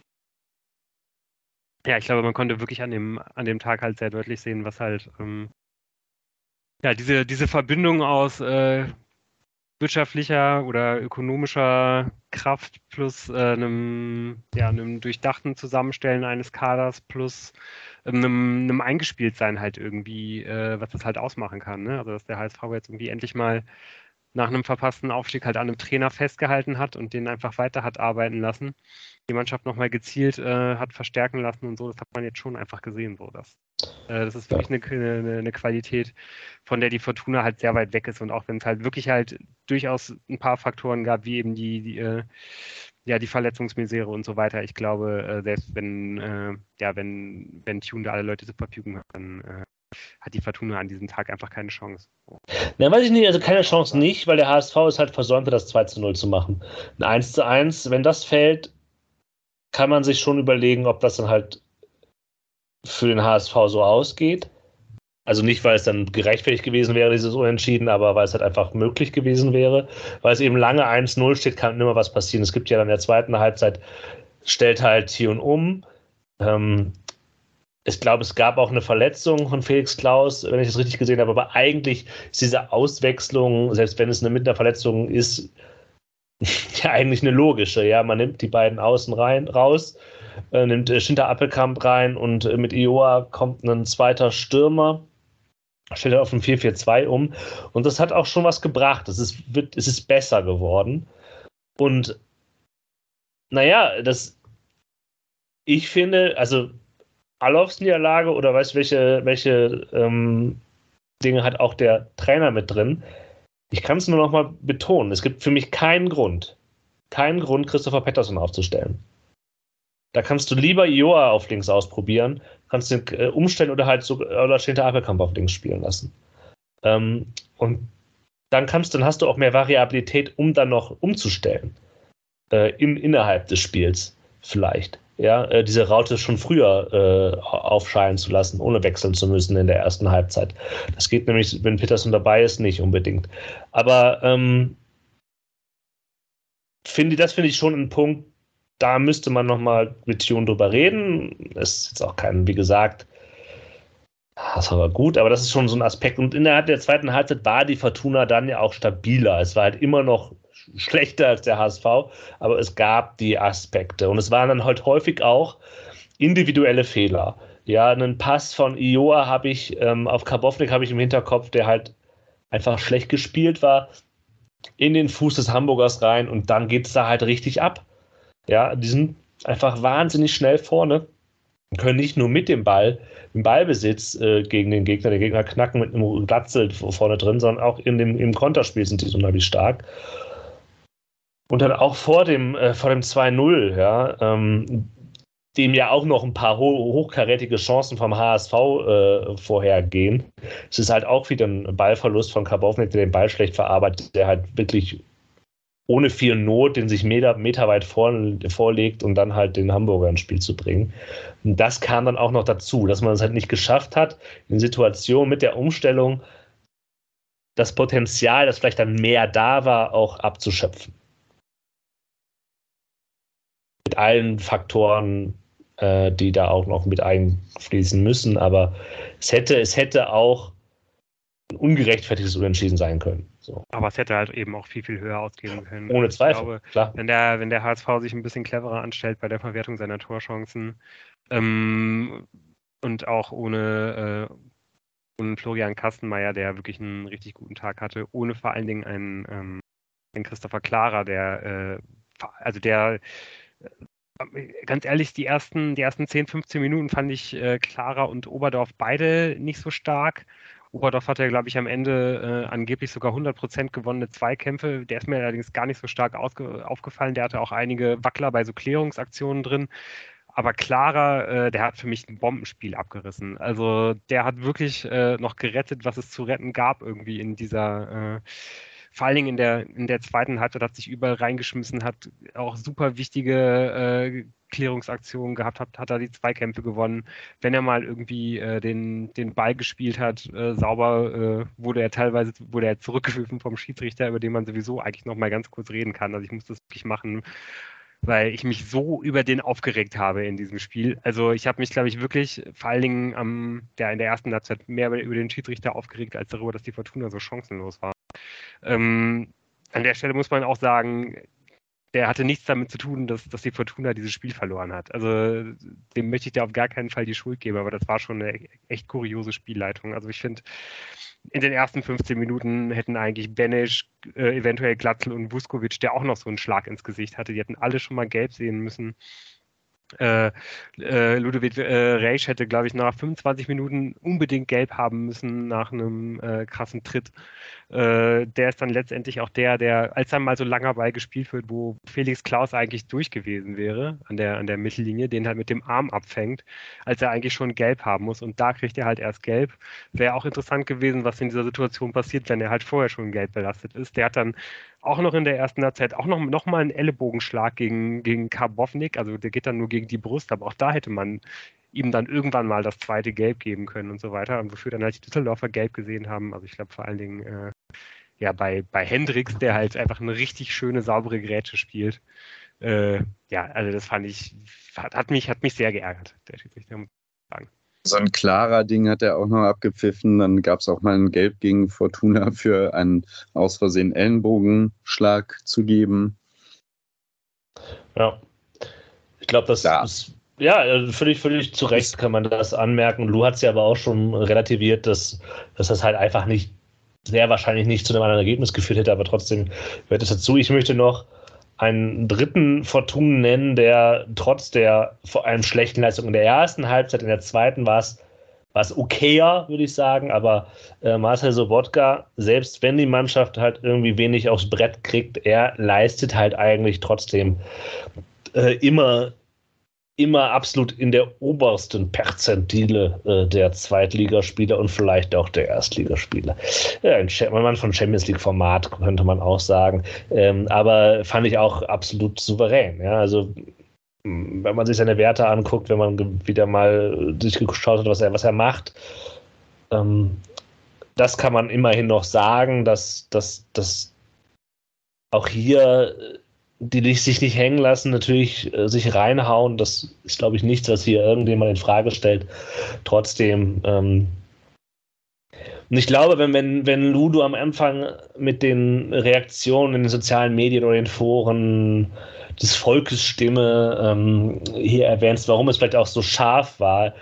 Ja, ich glaube, man konnte wirklich an dem, an dem Tag halt sehr deutlich sehen, was halt, ähm, ja, diese, diese Verbindung aus äh, wirtschaftlicher oder ökonomischer Kraft plus äh, einem, ja, einem durchdachten Zusammenstellen eines Kaders plus ähm, einem, einem Eingespieltsein halt irgendwie, äh, was das halt ausmachen kann, ne? Also, dass der H S V jetzt irgendwie endlich mal nach einem verpassten Aufstieg halt an einem Trainer festgehalten hat und den einfach weiter hat arbeiten lassen. Die Mannschaft nochmal gezielt äh, hat verstärken lassen und so, das hat man jetzt schon einfach gesehen. So. Das, äh, das ist wirklich ja. eine, eine, eine Qualität, von der die Fortuna halt sehr weit weg ist und auch wenn es halt wirklich halt durchaus ein paar Faktoren gab, wie eben die, die äh, ja, die Verletzungsmisere und so weiter. Ich glaube, äh, selbst wenn, äh, ja, wenn, wenn Tune da alle Leute zur Verfügung hat, dann äh, hat die Fortuna an diesem Tag einfach keine Chance. Na, weiß ich nicht, also keine Chance nicht, weil der H S V es halt versäumte, das zwei zu null zu machen. Ein eins zu eins, wenn das fällt, kann man sich schon überlegen, ob das dann halt für den H S V so ausgeht. Also nicht, weil es dann gerechtfertigt gewesen wäre, dieses Unentschieden, aber weil es halt einfach möglich gewesen wäre. Weil es eben lange eins null steht, kann immer was passieren. Es gibt ja dann in der zweiten Halbzeit, stellt halt Thion um. Ähm, Ich glaube, es gab auch eine Verletzung von Felix Klaus, wenn ich das richtig gesehen habe, aber eigentlich ist diese Auswechslung, selbst wenn es eine mit einer Verletzung ist, ja eigentlich eine logische. Ja, man nimmt die beiden Außen rein, raus, äh, nimmt äh, Schinter Appelkamp rein und äh, mit Ioa kommt ein zweiter Stürmer, stellt er auf ein vier vier zwei um und das hat auch schon was gebracht. Es ist, wird, es ist besser geworden und naja, das ich finde, also Alofs Niederlage oder weißt du, welche, welche ähm, Dinge hat auch der Trainer mit drin? Ich kann es nur noch mal betonen. Es gibt für mich keinen Grund, keinen Grund, Christopher Pettersson aufzustellen. Da kannst du lieber Ioa auf links ausprobieren, kannst den äh, umstellen oder halt so oder Schinter Appelkamp auf links spielen lassen. Ähm, und dann kannst, dann hast du auch mehr Variabilität, um dann noch umzustellen. Äh, in, innerhalb des Spiels vielleicht. Ja, äh, diese Raute schon früher äh, aufscheinen zu lassen, ohne wechseln zu müssen in der ersten Halbzeit. Das geht nämlich, wenn Pettersson dabei ist, nicht unbedingt. Aber ähm, finde, das finde ich schon ein Punkt, da müsste man nochmal mit Thion drüber reden. Das ist jetzt auch kein, wie gesagt, das war gut, aber das ist schon so ein Aspekt. Und innerhalb der zweiten Halbzeit war die Fortuna dann ja auch stabiler. Es war halt immer noch schlechter als der H S V, aber es gab die Aspekte und es waren dann halt häufig auch individuelle Fehler. Ja, einen Pass von Ioa habe ich, ähm, auf Karbovnik habe ich im Hinterkopf, der halt einfach schlecht gespielt war, in den Fuß des Hamburgers rein und dann geht es da halt richtig ab. Ja, die sind einfach wahnsinnig schnell vorne, können nicht nur mit dem Ball, im Ballbesitz äh, gegen den Gegner, den Gegner knacken mit einem Glatzel vorne drin, sondern auch in dem, im Konterspiel sind die so unheimlich stark. Und dann auch vor dem, äh, vor dem zwei null, ja, ähm, dem ja auch noch ein paar ho- hochkarätige Chancen vom H S V äh, vorhergehen. Es ist halt auch wieder ein Ballverlust von Karbovnik, der den Ball schlecht verarbeitet, der halt wirklich ohne viel Not den sich Meter, meterweit vor, vorlegt, um dann halt den Hamburger ins Spiel zu bringen. Und das kam dann auch noch dazu, dass man es halt nicht geschafft hat, in Situationen mit der Umstellung das Potenzial, das vielleicht dann mehr da war, auch abzuschöpfen. Mit allen Faktoren, äh, die da auch noch mit einfließen müssen, aber es hätte, es hätte auch ein ungerechtfertigtes Unentschieden sein können. So. Aber es hätte halt eben auch viel, viel höher ausgehen können. Ohne Ich Zweifel, glaube, klar. Wenn der, wenn der H S V sich ein bisschen cleverer anstellt bei der Verwertung seiner Torchancen ähm, und auch ohne, äh, ohne Florian Kastenmeier, der wirklich einen richtig guten Tag hatte, ohne vor allen Dingen einen, ähm, einen Christopher Klara, der, äh, also der, äh, ganz ehrlich, die ersten, die ersten zehn, fünfzehn Minuten fand ich äh, Klara und Oberdorf beide nicht so stark. Oberdorf hat ja, glaube ich, am Ende äh, angeblich sogar hundert Prozent gewonnene Zweikämpfe. Der ist mir allerdings gar nicht so stark aufgefallen. Der hatte auch einige Wackler bei so Klärungsaktionen drin. Aber Klara, äh, der hat für mich ein Bombenspiel abgerissen. Also der hat wirklich äh, noch gerettet, was es zu retten gab irgendwie in dieser, äh, vor allen Dingen in der, in der zweiten Halbzeit, hat sich überall reingeschmissen, hat auch super wichtige äh, Klärungsaktionen gehabt, hat, hat er die Zweikämpfe gewonnen. Wenn er mal irgendwie äh, den, den Ball gespielt hat, äh, sauber, äh, wurde er teilweise wurde er zurückgerufen vom Schiedsrichter, über den man sowieso eigentlich noch mal ganz kurz reden kann. Also ich muss das wirklich machen, weil ich mich so über den aufgeregt habe in diesem Spiel. Also ich habe mich, glaube ich, wirklich vor allen Dingen am, der, in der ersten Halbzeit mehr über den Schiedsrichter aufgeregt, als darüber, dass die Fortuna so chancenlos war. Ähm, an der Stelle muss man auch sagen, der hatte nichts damit zu tun, dass, dass die Fortuna dieses Spiel verloren hat. Also dem möchte ich da auf gar keinen Fall die Schuld geben, aber das war schon eine echt kuriose Spielleitung. Also ich finde, in den ersten fünfzehn Minuten hätten eigentlich Benesch, äh, eventuell Glatzel und Vuskovic, der auch noch so einen Schlag ins Gesicht hatte, die hätten alle schon mal gelb sehen müssen. Äh, äh, Ludovic äh, Reisch hätte, glaube ich, nach fünfundzwanzig Minuten unbedingt gelb haben müssen nach einem äh, krassen Tritt. Äh, der ist dann letztendlich auch der, der, als dann mal so langer Ball gespielt wird, wo Felix Klaus eigentlich durch gewesen wäre an der, an der Mittellinie, den halt mit dem Arm abfängt, als er eigentlich schon gelb haben muss. Und da kriegt er halt erst gelb. Wäre auch interessant gewesen, was in dieser Situation passiert, wenn er halt vorher schon gelb belastet ist. Der hat dann auch noch in der ersten Halbzeit auch noch, noch mal einen Ellenbogenschlag gegen, gegen Karbovnik, also der geht dann nur gegen die Brust, aber auch da hätte man ihm dann irgendwann mal das zweite Gelb geben können und so weiter, und wofür dann halt die Düsseldorfer gelb gesehen haben. Also ich glaube vor allen Dingen äh, ja bei, bei Hendricks, der halt einfach eine richtig schöne, saubere Grätsche spielt. Äh, ja, also das fand ich, hat, hat, mich, hat mich sehr geärgert, der Schiedsrichter, muss ich sagen. So ein klarer Ding hat er auch noch abgepfiffen. Dann gab es auch mal ein Gelb gegen Fortuna für einen aus Versehen Ellenbogenschlag zu geben. Ja. Ich glaube, das ja. ist ja völlig, völlig zu Recht kann man das anmerken. Lou hat es ja aber auch schon relativiert, dass, dass das halt einfach nicht, sehr wahrscheinlich nicht zu einem anderen Ergebnis geführt hätte, aber trotzdem gehört es dazu. Ich möchte noch einen dritten Fortuna nennen, der trotz der vor allem schlechten Leistung in der ersten Halbzeit, in der zweiten war es war es okayer, würde ich sagen, aber äh, Marcel Sobotka, selbst wenn die Mannschaft halt irgendwie wenig aufs Brett kriegt, er leistet halt eigentlich trotzdem äh, immer immer absolut in der obersten Perzentile äh, der Zweitligaspieler und vielleicht auch der Erstligaspieler. Ja, ein Mann von Champions League-Format, könnte man auch sagen. Ähm, aber fand ich auch absolut souverän. Ja, also wenn man sich seine Werte anguckt, wenn man wieder mal durchgeschaut hat, was er, was er macht, ähm, das kann man immerhin noch sagen, dass, dass, dass auch hier die sich nicht hängen lassen, natürlich äh, sich reinhauen. Das ist, glaube ich, nichts, was hier irgendjemand in Frage stellt. Trotzdem, ähm, und ich glaube, wenn, wenn, wenn Ludo am Anfang mit den Reaktionen in den sozialen Medien oder in den Foren des Volkes Stimme ähm, hier erwähnst, warum es vielleicht auch so scharf war,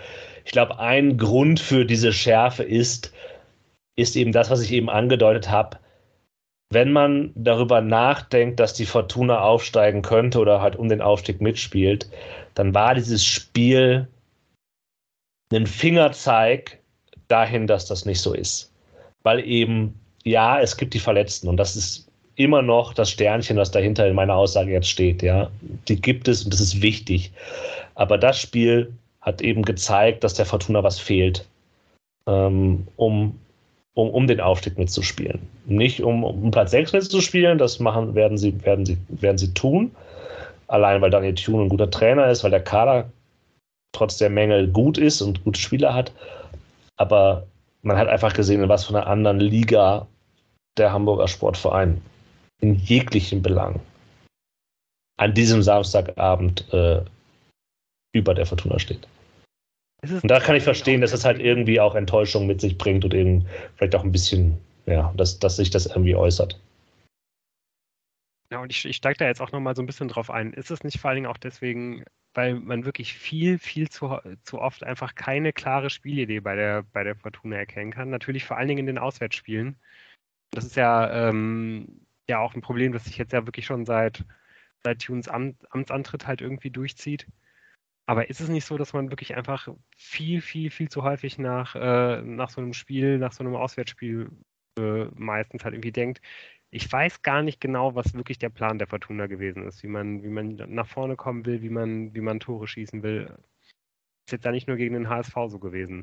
ich glaube, ein Grund für diese Schärfe ist, ist eben das, was ich eben angedeutet habe. Wenn man darüber nachdenkt, dass die Fortuna aufsteigen könnte oder halt um den Aufstieg mitspielt, dann war dieses Spiel ein Fingerzeig dahin, dass das nicht so ist. Weil eben, ja, es gibt die Verletzten und das ist immer noch das Sternchen, was dahinter in meiner Aussage jetzt steht. Ja, die gibt es und das ist wichtig. Aber das Spiel hat eben gezeigt, dass der Fortuna was fehlt, ähm, um Um, um den Aufstieg mitzuspielen. Nicht um, um Platz sechs mitzuspielen, das machen, werden, sie, werden, sie, werden sie tun. Allein weil Daniel Thune ein guter Trainer ist, weil der Kader trotz der Mängel gut ist und gute Spieler hat. Aber man hat einfach gesehen, in was von einer anderen Liga der Hamburger Sportverein in jeglichen Belangen an diesem Samstagabend äh, über der Fortuna steht. Und da kann ich verstehen, dass es halt irgendwie auch Enttäuschung mit sich bringt und eben vielleicht auch ein bisschen, ja, dass, dass sich das irgendwie äußert. Ja, und ich, ich steige da jetzt auch nochmal so ein bisschen drauf ein. Ist es nicht vor allen Dingen auch deswegen, weil man wirklich viel, viel zu, zu oft einfach keine klare Spielidee bei der, bei der Fortuna erkennen kann? Natürlich vor allen Dingen in den Auswärtsspielen. Das ist ja, ähm, ja auch ein Problem, das sich jetzt ja wirklich schon seit, seit Thunes Amt, Amtsantritt halt irgendwie durchzieht. Aber ist es nicht so, dass man wirklich einfach viel, viel, viel zu häufig nach, äh, nach so einem Spiel, nach so einem Auswärtsspiel äh, meistens halt irgendwie denkt, ich weiß gar nicht genau, was wirklich der Plan der Fortuna gewesen ist, wie man, wie man nach vorne kommen will, wie man, wie man Tore schießen will. Ist jetzt ja nicht nur gegen den H S V so gewesen.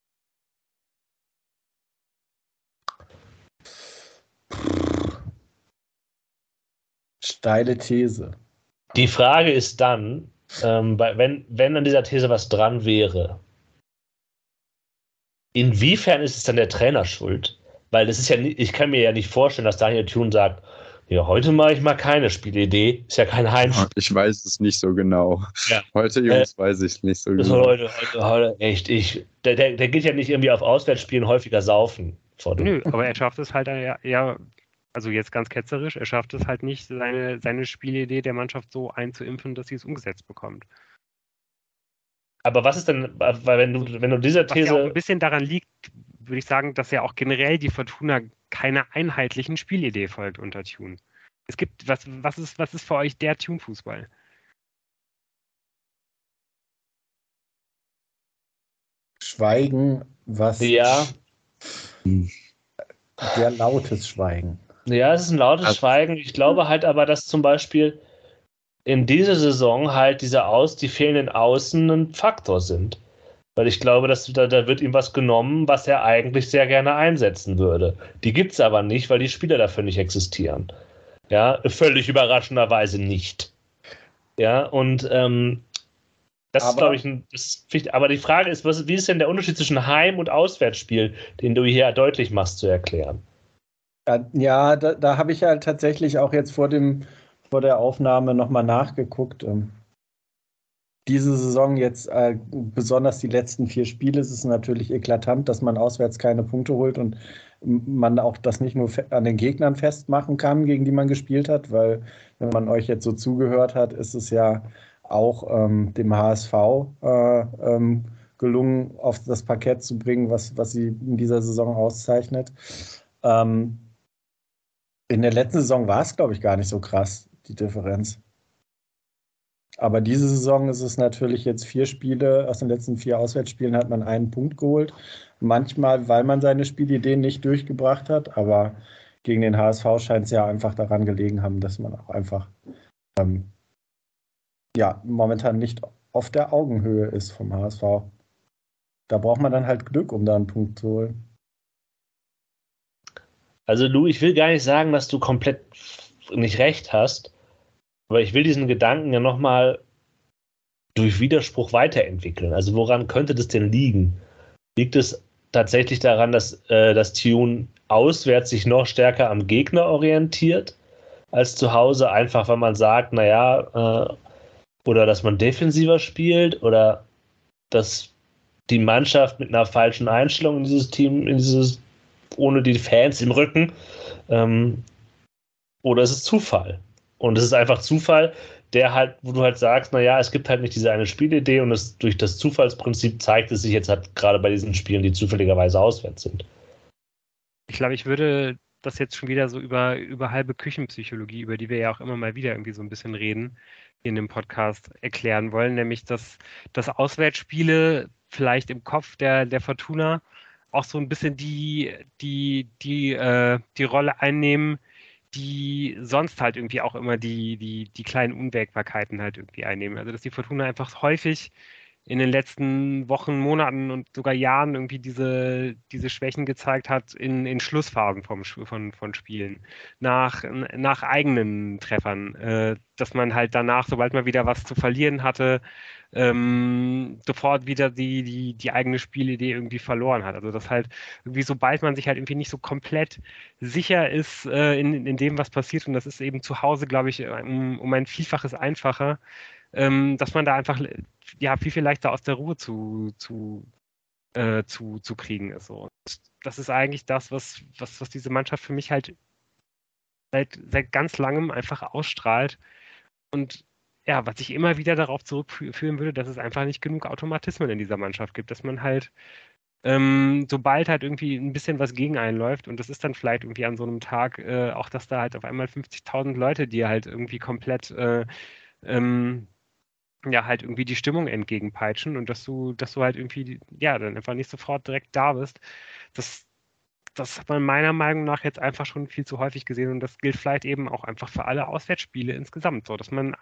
Steile These. Die Frage ist dann, ähm, wenn, wenn an dieser These was dran wäre, inwiefern ist es dann der Trainer schuld? Weil das ist ja, ich kann mir ja nicht vorstellen, dass Daniel Thune sagt, ja, heute mache ich mal keine Spielidee, ist ja kein Heimspiel. Ich weiß es nicht so genau. Ja. Heute, Jungs, äh, weiß ich es nicht so genau. Heute, heute, heute, echt, ich, der, der, der geht ja nicht irgendwie auf Auswärtsspielen häufiger saufen. Vor dem. Nö, aber er schafft es halt ja, ja, also jetzt ganz ketzerisch, er schafft es halt nicht, seine, seine Spielidee der Mannschaft so einzuimpfen, dass sie es umgesetzt bekommt. Aber was ist denn, weil wenn du, wenn du dieser These... Was ja auch ein bisschen daran liegt, würde ich sagen, dass ja auch generell die Fortuna keiner einheitlichen Spielidee folgt unter Thune. Es gibt, was, was ist, was ist für euch der Thune-Fußball? Schweigen, was... Ja. Sehr lautes Schweigen. Ja, es ist ein lautes also, Schweigen. Ich glaube halt aber, dass zum Beispiel in dieser Saison halt diese Aus, die fehlenden Außen ein Faktor sind. Weil ich glaube, dass da, da wird ihm was genommen, was er eigentlich sehr gerne einsetzen würde. Die gibt es aber nicht, weil die Spieler dafür nicht existieren. Ja, völlig überraschenderweise nicht. Ja, und ähm, das aber, ist, glaube ich, ein, das ist, aber die Frage ist, was, wie ist denn der Unterschied zwischen Heim- und Auswärtsspiel, den du hier deutlich machst, zu erklären? Ja, da, da habe ich halt tatsächlich auch jetzt vor dem vor der Aufnahme nochmal nachgeguckt. Diese Saison jetzt, äh, besonders die letzten vier Spiele, ist es natürlich eklatant, dass man auswärts keine Punkte holt und man auch das nicht nur an den Gegnern festmachen kann, gegen die man gespielt hat, weil, wenn man euch jetzt so zugehört hat, ist es ja auch ähm, dem H S V äh, ähm, gelungen, auf das Parkett zu bringen, was, was sie in dieser Saison auszeichnet. Ähm, in der letzten Saison war es, glaube ich, gar nicht so krass, die Differenz. Aber diese Saison ist es natürlich jetzt vier Spiele, aus den letzten vier Auswärtsspielen hat man einen Punkt geholt. Manchmal, weil man seine Spielideen nicht durchgebracht hat, aber gegen den H S V scheint es ja einfach daran gelegen haben, dass man auch einfach ähm, ja, momentan nicht auf der Augenhöhe ist vom H S V. Da braucht man dann halt Glück, um da einen Punkt zu holen. Also Lou, ich will gar nicht sagen, dass du komplett nicht recht hast, aber ich will diesen Gedanken ja nochmal durch Widerspruch weiterentwickeln. Also woran könnte das denn liegen? Liegt es tatsächlich daran, dass äh, das Thune auswärts sich noch stärker am Gegner orientiert als zu Hause, einfach weil man sagt, naja, äh, oder dass man defensiver spielt oder dass die Mannschaft mit einer falschen Einstellung in dieses Team, in dieses, ohne die Fans im Rücken, ähm, oder ist es Zufall? Und es ist einfach Zufall, der halt, wo du halt sagst, naja, es gibt halt nicht diese eine Spielidee und es, durch das Zufallsprinzip zeigt es sich jetzt halt gerade bei diesen Spielen, die zufälligerweise auswärts sind. Ich glaube, ich würde das jetzt schon wieder so über, über halbe Küchenpsychologie, über die wir ja auch immer mal wieder irgendwie so ein bisschen reden, in dem Podcast erklären wollen, nämlich dass, dass Auswärtsspiele vielleicht im Kopf der, der Fortuna auch so ein bisschen die, die, die, äh, die Rolle einnehmen, die sonst halt irgendwie auch immer die, die, die kleinen Unwägbarkeiten halt irgendwie einnehmen. Also dass die Fortuna einfach häufig in den letzten Wochen, Monaten und sogar Jahren irgendwie diese, diese Schwächen gezeigt hat in, in Schlussphasen vom, von, von Spielen, nach, nach eigenen Treffern, äh, dass man halt danach, sobald man wieder was zu verlieren hatte, ähm, sofort wieder die, die, die eigene Spielidee irgendwie verloren hat. Also dass halt irgendwie, sobald man sich halt irgendwie nicht so komplett sicher ist äh, in, in dem, was passiert, und das ist eben zu Hause, glaube ich, um, um ein Vielfaches einfacher, ähm, dass man da einfach ja viel, viel leichter aus der Ruhe zu, zu, äh, zu, zu kriegen ist. So. Und das ist eigentlich das, was, was, was diese Mannschaft für mich halt seit, seit ganz langem einfach ausstrahlt. Und ja, was ich immer wieder darauf zurückführen würde, dass es einfach nicht genug Automatismen in dieser Mannschaft gibt, dass man halt ähm, sobald halt irgendwie ein bisschen was gegen einläuft, und das ist dann vielleicht irgendwie an so einem Tag äh, auch, dass da halt auf einmal fünfzigtausend Leute, die halt irgendwie komplett äh, ähm, ja, halt irgendwie die Stimmung entgegenpeitschen, und dass du, dass du halt irgendwie, ja, dann einfach nicht sofort direkt da bist. Das, das hat man meiner Meinung nach jetzt einfach schon viel zu häufig gesehen, und das gilt vielleicht eben auch einfach für alle Auswärtsspiele insgesamt so, dass man,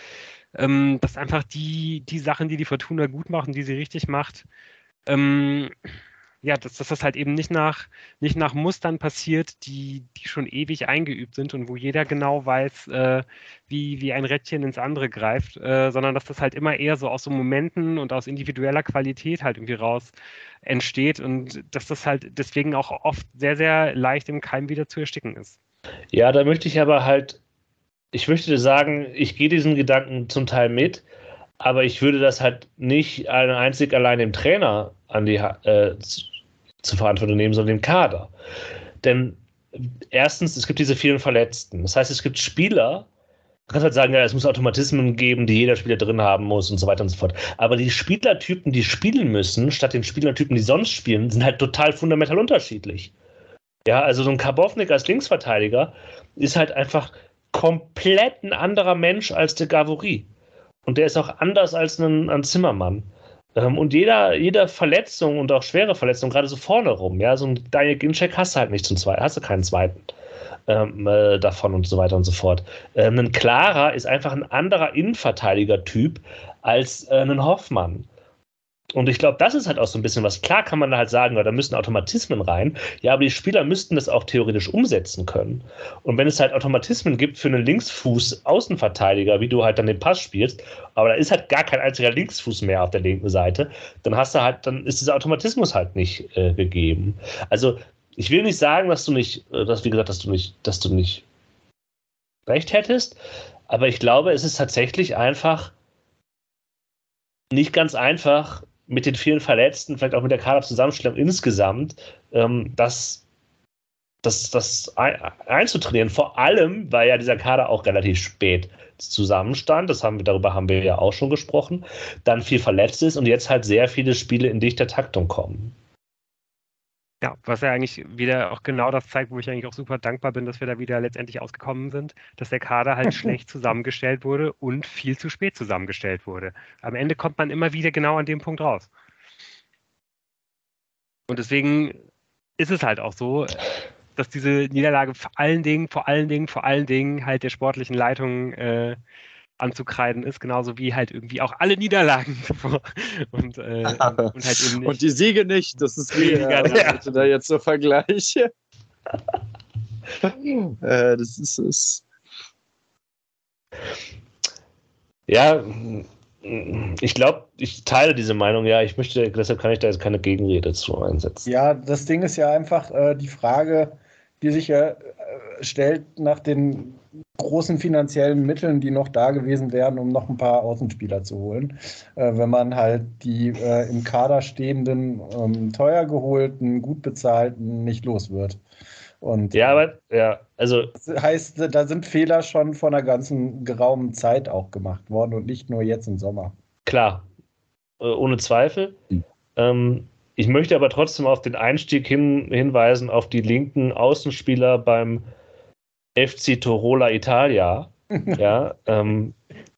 ähm, dass einfach die, die Sachen, die die Fortuna gut machen, die sie richtig macht, ähm, ja, dass, dass das halt eben nicht nach, nicht nach Mustern passiert, die, die schon ewig eingeübt sind und wo jeder genau weiß, äh, wie, wie ein Rädchen ins andere greift, äh, sondern dass das halt immer eher so aus so Momenten und aus individueller Qualität halt irgendwie raus entsteht, und dass das halt deswegen auch oft sehr, sehr leicht im Keim wieder zu ersticken ist. Ja, da möchte ich aber halt, ich möchte sagen, ich gehe diesen Gedanken zum Teil mit, aber ich würde das halt nicht einzig allein dem Trainer an die äh, zur Verantwortung nehmen, sondern dem Kader. Denn erstens, es gibt diese vielen Verletzten. Das heißt, es gibt Spieler, du kannst halt sagen, ja, es muss Automatismen geben, die jeder Spieler drin haben muss und so weiter und so fort. Aber die Spielertypen, die spielen müssen, statt den Spielertypen, die sonst spielen, sind halt total fundamental unterschiedlich. Ja, also so ein Karbovnik als Linksverteidiger ist halt einfach komplett ein anderer Mensch als der Gavory. Und der ist auch anders als ein, ein Zimmermann. Ähm, und jeder, jede Verletzung und auch schwere Verletzung, gerade so vorne rum, ja, so ein Daniel Ginczek hast du halt nicht zum zweiten, hast du keinen zweiten ähm, äh, davon und so weiter und so fort. Ähm, ein Clara ist einfach ein anderer Innenverteidiger-Typ als äh, ein Hoffmann. Und ich glaube, das ist halt auch so ein bisschen was. Klar kann man da halt sagen, da müssen Automatismen rein. Ja, aber die Spieler müssten das auch theoretisch umsetzen können. Und wenn es halt Automatismen gibt für einen Linksfuß-Außenverteidiger, wie du halt dann den Pass spielst, aber da ist halt gar kein einziger Linksfuß mehr auf der linken Seite, dann hast du halt, dann ist dieser Automatismus halt nicht äh, gegeben. Also ich will nicht sagen, dass du nicht, dass, wie gesagt, dass du nicht, dass du nicht recht hättest, aber ich glaube, es ist tatsächlich einfach nicht ganz einfach, mit den vielen Verletzten, vielleicht auch mit der Kaderzusammenstellung insgesamt, ähm, das, das, das ein, einzutrainieren. Vor allem, weil ja dieser Kader auch relativ spät zusammenstand, das haben wir, darüber haben wir ja auch schon gesprochen, dann viel verletzt ist und jetzt halt sehr viele Spiele in dichter Taktung kommen. Ja, was ja eigentlich wieder auch genau das zeigt, wo ich eigentlich auch super dankbar bin, dass wir da wieder letztendlich ausgekommen sind, dass der Kader halt schlecht zusammengestellt wurde und viel zu spät zusammengestellt wurde. Am Ende kommt man immer wieder genau an dem Punkt raus. Und deswegen ist es halt auch so, dass diese Niederlage vor allen Dingen, vor allen Dingen, vor allen Dingen halt der sportlichen Leitung äh, anzukreiden ist, genauso wie halt irgendwie auch alle Niederlagen und, äh, und halt eben nicht. Und die Siege nicht, das ist wie, äh, ja. wenn ich da jetzt so vergleiche. äh, das ist es. Ja, ich glaube, ich teile diese Meinung, ja, ich möchte, deshalb kann ich da jetzt keine Gegenrede zu einsetzen. Ja, das Ding ist ja einfach äh, die Frage, die sich ja äh, stellt nach den großen finanziellen Mitteln, die noch da gewesen wären, um noch ein paar Außenspieler zu holen. Äh, wenn man halt die äh, im Kader stehenden, ähm, teuer geholten, gut bezahlten nicht los wird. Und Ja, aber, ja, also, das heißt, da sind Fehler schon vor einer ganzen geraumen Zeit auch gemacht worden und nicht nur jetzt im Sommer. klar, äh, ohne Zweifel. Mhm. Ähm, ich möchte aber trotzdem auf den Einstieg hin, hinweisen, auf die linken Außenspieler beim F C Torola Italia. Ja, ähm,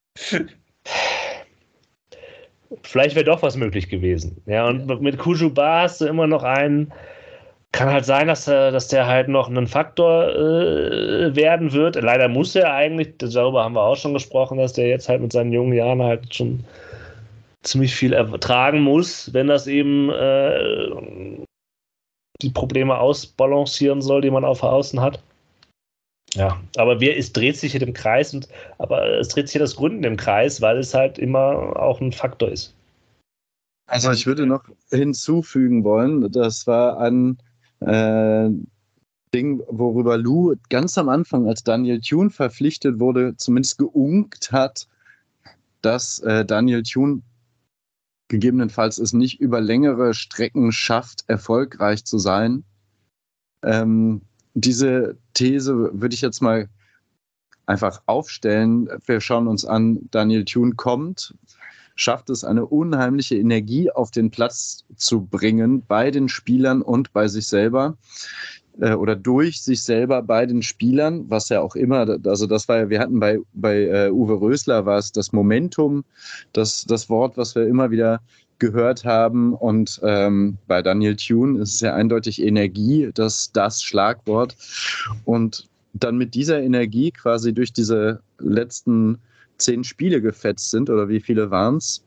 vielleicht wäre doch was möglich gewesen. Ja, und ja. mit Kujuba hast du immer noch einen. Kann halt sein, dass, er, dass der halt noch ein Faktor äh, werden wird. Leider muss er eigentlich, darüber haben wir auch schon gesprochen, dass der jetzt halt mit seinen jungen Jahren halt schon ziemlich viel ertragen muss, wenn das eben äh, die Probleme ausbalancieren soll, die man auf der Außen hat. Ja, aber wer ist, dreht sich hier im Kreis, und, aber es dreht sich hier das Gründen im Kreis, weil es halt immer auch ein Faktor ist. Also ich würde noch hinzufügen wollen, das war ein äh, Ding, worüber Lou ganz am Anfang, als Daniel Thune verpflichtet wurde, zumindest geunkt hat, dass äh, Daniel Thune gegebenenfalls es nicht über längere Strecken schafft, erfolgreich zu sein. Ähm, diese These würde ich jetzt mal einfach aufstellen. Wir schauen uns an, Daniel Thune kommt, schafft es, eine unheimliche Energie auf den Platz zu bringen bei den Spielern und bei sich selber äh, oder durch sich selber bei den Spielern, was ja auch immer, also das war ja, wir hatten bei, bei äh, Uwe Rösler war es das Momentum, das, das Wort, was wir immer wieder gehört haben, und ähm, bei Daniel Thune ist es ja eindeutig Energie, das, das Schlagwort, und dann mit dieser Energie quasi durch diese letzten zehn Spiele gefetzt sind, oder wie viele waren es?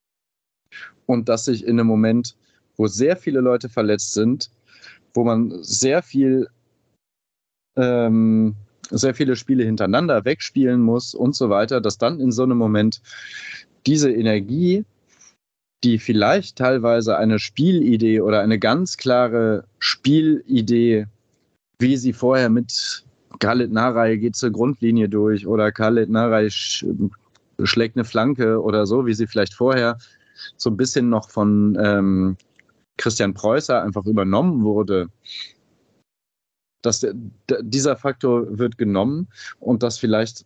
Und dass sich in einem Moment, wo sehr viele Leute verletzt sind, wo man sehr viel, ähm, sehr viele Spiele hintereinander wegspielen muss und so weiter, dass dann in so einem Moment diese Energie, die vielleicht teilweise eine Spielidee oder eine ganz klare Spielidee, wie sie vorher mit Khaled Narey geht zur Grundlinie durch oder Khaled Narey sch- schlägt eine Flanke oder so, wie sie vielleicht vorher so ein bisschen noch von ähm, Christian Preußer einfach übernommen wurde. Dass der, d- dieser Faktor wird genommen und dass vielleicht